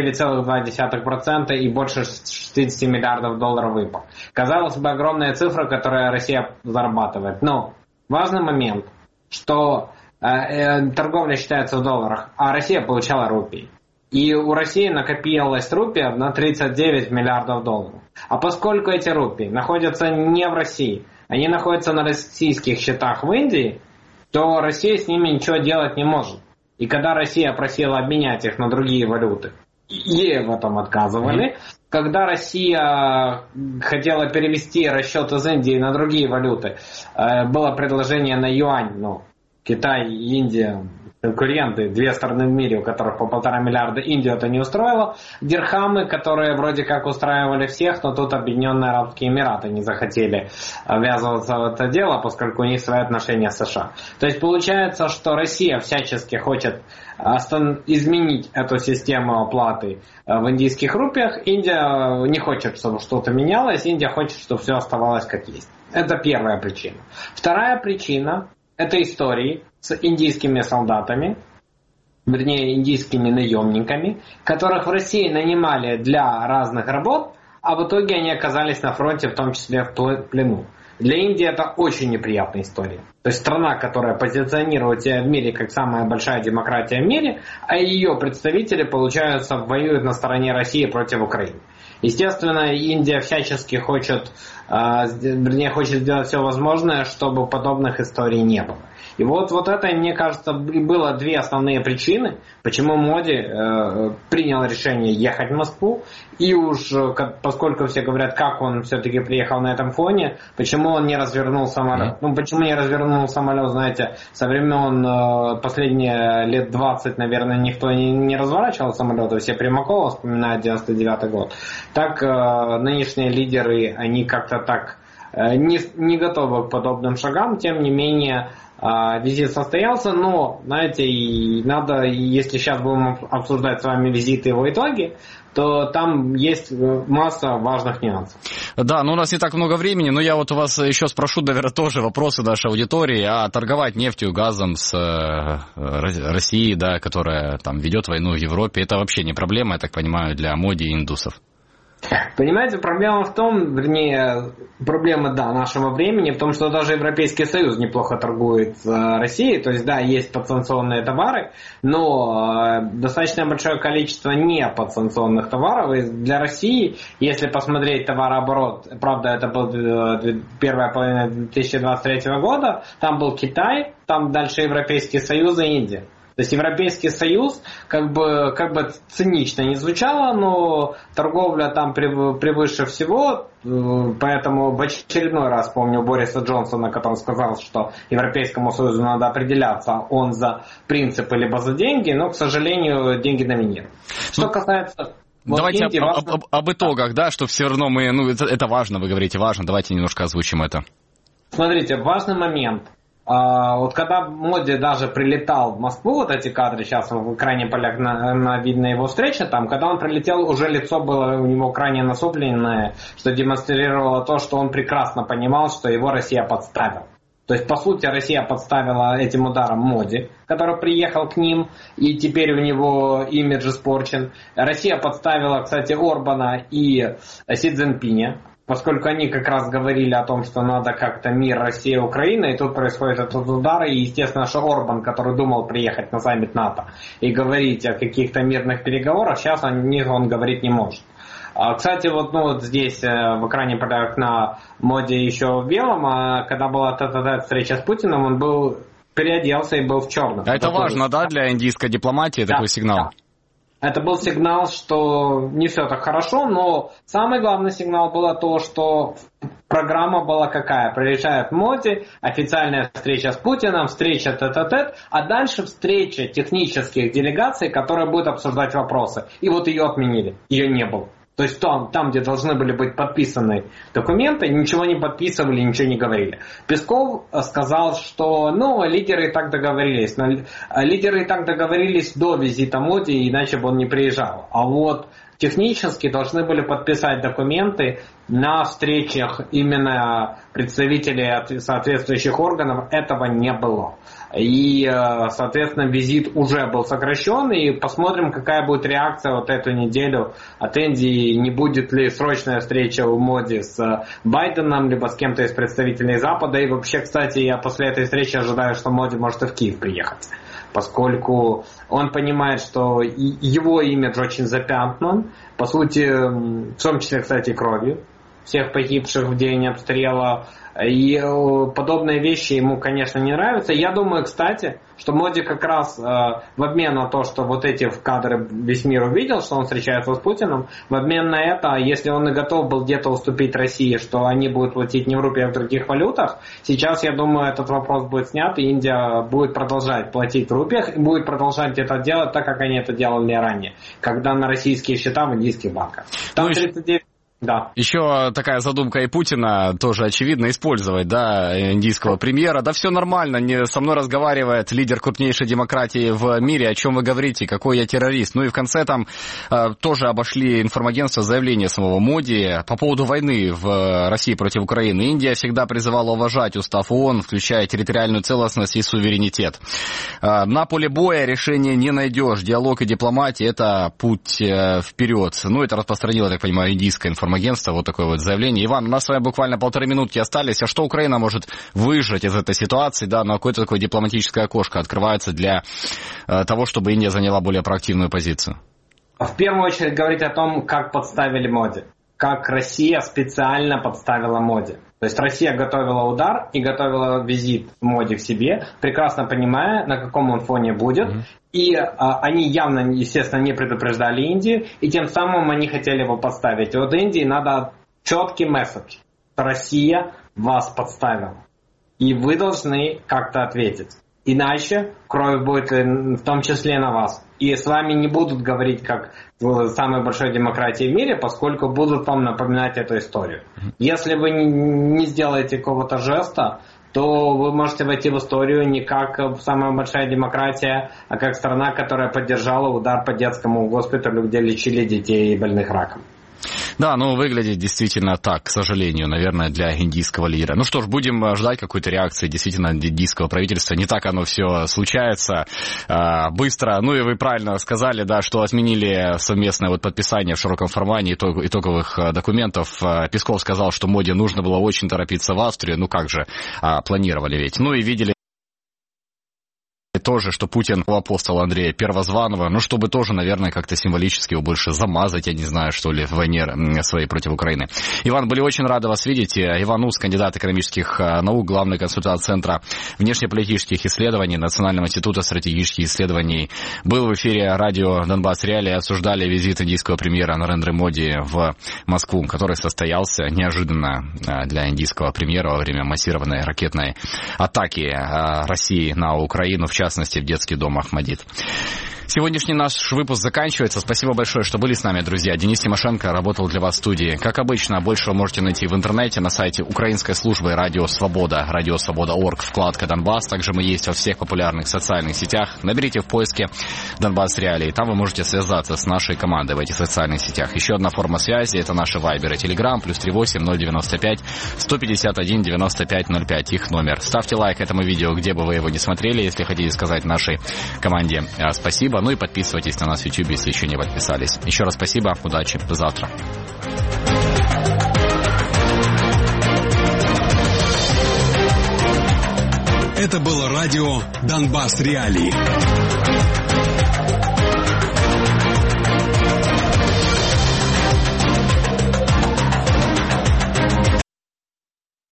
9,2% и больше 60 миллиардов долларов выпал. Казалось бы, огромная цифра, которую Россия зарабатывает. Но важный момент, что торговля считается в долларах, а Россия получала рупии. И у России накопилась рупия на 39 миллиардов долларов. А поскольку эти рупии находятся не в России, они находятся на российских счетах в Индии, то Россия с ними ничего делать не может. И когда Россия просила обменять их на другие валюты, ей в этом отказывали. Когда Россия хотела перевести расчет из Индии на другие валюты, было предложение на юань. Ну, Китай и Индия конкуренты, две страны в мире, у которых по 1,5 миллиарда, Индию это не устроило. Дирхамы, которые вроде как устраивали всех, но тут Объединенные Арабские Эмираты не захотели ввязываться в это дело, поскольку у них свои отношения с США. То есть получается, что Россия всячески хочет изменить эту систему оплаты в индийских рупиях. Индия не хочет, чтобы что-то менялось, Индия хочет, чтобы все оставалось как есть. Это первая причина. Вторая причина – это истории с индийскими солдатами, вернее, индийскими наемниками, которых в России нанимали для разных работ, а в итоге они оказались на фронте, в том числе в плену. Для Индии это очень неприятная история. То есть страна, которая позиционирует себя в мире как самая большая демократия в мире, а ее представители, получается, воюют на стороне России против Украины. Естественно, Индия всячески хочет сделать все возможное, чтобы подобных историй не было. И вот это, мне кажется, было две основные причины, почему Моди принял решение ехать в Москву. И уж, поскольку все говорят, как он все-таки приехал на этом фоне, почему он не развернул самолет. Ну, почему не развернул самолет, знаете, со времен последние лет 20, наверное, никто не разворачивал самолеты, все Примакова вспоминают 99 год. Так нынешние лидеры, они как-то так не готовы к подобным шагам, тем не менее визит состоялся, но, знаете, и надо, если сейчас будем обсуждать с вами визит и его итоги, то там есть масса важных нюансов. Да, но у нас не так много времени, но я вот у вас еще спрошу, наверное, тоже вопросы нашей аудитории, а торговать нефтью, газом с Россией, да, которая там ведет войну в Европе, это вообще не проблема, я так понимаю, для Моди и индусов. Понимаете, проблема в том, вернее, проблема, да, нашего времени, в том, что даже Европейский Союз неплохо торгует с Россией, то есть, да, есть подсанкционные товары, но достаточно большое количество не подсанкционных товаров, и для России, если посмотреть товарооборот, правда, это был первая половина 2023 года, там был Китай, там дальше Европейский Союз и Индия. То есть Европейский Союз, как бы цинично не звучало, но торговля там превыше всего, поэтому в очередной раз помню Бориса Джонсона, который сказал, что Европейскому Союзу надо определяться, он за принципы либо за деньги, но, к сожалению, деньги доминируют. Что касается... Давайте об итогах, да, что все равно мы, это важно, вы говорите, важно, давайте немножко озвучим это. Смотрите, важный момент. Вот когда Моди даже прилетал в Москву, вот эти кадры сейчас в экране полях видно его встреча, там, когда он прилетел, уже лицо было у него крайне насупленное, что демонстрировало то, что он прекрасно понимал, что его Россия подставила. То есть, по сути, Россия подставила этим ударом Моди, который приехал к ним, и теперь у него имидж испорчен. Россия подставила, кстати, Орбана и Си Цзиньпиня, поскольку они как раз говорили о том, что надо как-то мир Россия и Украина, и тут происходит этот удар, и естественно, что Орбан, который думал приехать на саммит НАТО и говорить о каких-то мирных переговорах, сейчас о них он говорить не может. Кстати, вот здесь в экране полях на Моди еще в белом, а когда была встреча с Путиным, он был переоделся и был в черном. А это важно, да, для индийской дипломатии, да, такой сигнал? Да. Это был сигнал, что не все так хорошо, но самый главный сигнал было то, что программа была какая? Приезжает Моди, официальная встреча с Путиным, встреча тет-а-тет, а дальше встреча технических делегаций, которые будут обсуждать вопросы. И вот ее отменили, ее не было. То есть там, где должны были быть подписаны документы, ничего не подписывали, ничего не говорили. Песков сказал, что лидеры и так договорились. Лидеры и так договорились до визита Моди, иначе бы он не приезжал. А вот технически должны были подписать документы на встречах именно представителей соответствующих органов. Этого не было. И, соответственно, визит уже был сокращен, и посмотрим, какая будет реакция вот эту неделю от Индии, не будет ли срочная встреча у Моди с Байденом, либо с кем-то из представителей Запада. И вообще, кстати, я после этой встречи ожидаю, что Моди может и в Киев приехать, поскольку он понимает, что его имидж очень запятнан, по сути, в том числе, кстати, кровью всех погибших в день обстрела. И подобные вещи ему, конечно, не нравятся. Я думаю, кстати, что Моди как раз в обмен на то, что вот эти кадры весь мир увидел, что он встречается с Путиным, в обмен на это, если он и готов был где-то уступить России, что они будут платить не в рупиях, а в других валютах, сейчас, я думаю, этот вопрос будет снят, и Индия будет продолжать платить в рупиях, и будет продолжать это делать так, как они это делали ранее, когда на российские счета в индийских банках. Там 39... Да. Еще такая задумка и Путина, тоже очевидно, использовать, да, индийского премьера. Да все нормально, со мной разговаривает лидер крупнейшей демократии в мире, о чем вы говорите, какой я террорист. Ну и в конце там тоже обошли информагентство заявление самого Моди по поводу войны в России против Украины. Индия всегда призывала уважать устав ООН, включая территориальную целостность и суверенитет. На поле боя решения не найдешь. Диалог и дипломатия — это путь вперед. Ну, это распространило, я так понимаю, индийская информагентство. Вот такое вот заявление. Иван, у нас с вами буквально 1,5 минутки остались. А что Украина может выжать из этой ситуации? Да, но какое-то такое дипломатическое окошко открывается для того, чтобы Индия заняла более проактивную позицию. В первую очередь говорить о том, как подставили Моди. Как Россия специально подставила Моди. То есть Россия готовила удар и готовила визит Моди к себе, прекрасно понимая, на каком он фоне будет. И они явно, естественно, не предупреждали Индию, и тем самым они хотели его подставить. И вот Индии надо четкий месседж. Россия вас подставила. И вы должны как-то ответить. Иначе кровь будет в том числе на вас. И с вами не будут говорить как в самой большой демократии в мире, поскольку будут вам напоминать эту историю. Если вы не сделаете какого-то жеста, то вы можете войти в историю не как самая большая демократия, а как страна, которая поддержала удар по детскому госпиталю, где лечили детей больных раком. Да, выглядит действительно так, к сожалению, наверное, для индийского лидера. Ну что ж, будем ждать какой-то реакции действительно индийского правительства. Не так оно все случается быстро. Ну и вы правильно сказали, да, что отменили совместное подписание в широком формате итоговых документов. Песков сказал, что Моди нужно было очень торопиться в Австрию. Ну как же, планировали ведь. Ну и видели тоже, что Путин апостол Андрея Первозванного, чтобы тоже, наверное, как-то символически его больше замазать, я не знаю, что ли, в войне своей против Украины. Иван, были очень рады вас видеть. Иван Ус, кандидат экономических наук, главный консультант Центра внешнеполитических исследований Национального института стратегических исследований, был в эфире радио «Донбасс Реалии». Обсуждали визит индийского премьера Нарендры Моди в Москву, который состоялся неожиданно для индийского премьера во время массированной ракетной атаки России на Украину, в частности, в детский дом Ахмадит. Сегодняшний наш выпуск заканчивается. Спасибо большое, что были с нами, друзья. Денис Тимошенко работал для вас в студии. Как обычно, больше вы можете найти в интернете на сайте украинской службы «Радио Свобода», радиосвобода.орг, вкладка «Донбасс». Также мы есть во всех популярных социальных сетях. Наберите в поиске «Донбасс Реалии». Там вы можете связаться с нашей командой в этих социальных сетях. Еще одна форма связи — это наши Вайбер и Телеграм, +38 095 151 95 05, их номер. Ставьте лайк этому видео, где бы вы его не смотрели, если хотите сказать нашей команде спасибо. Ну и подписывайтесь на нас в YouTube, если еще не подписались. Еще раз спасибо, удачи, до завтра. Это было радио «Донбасс Реалии».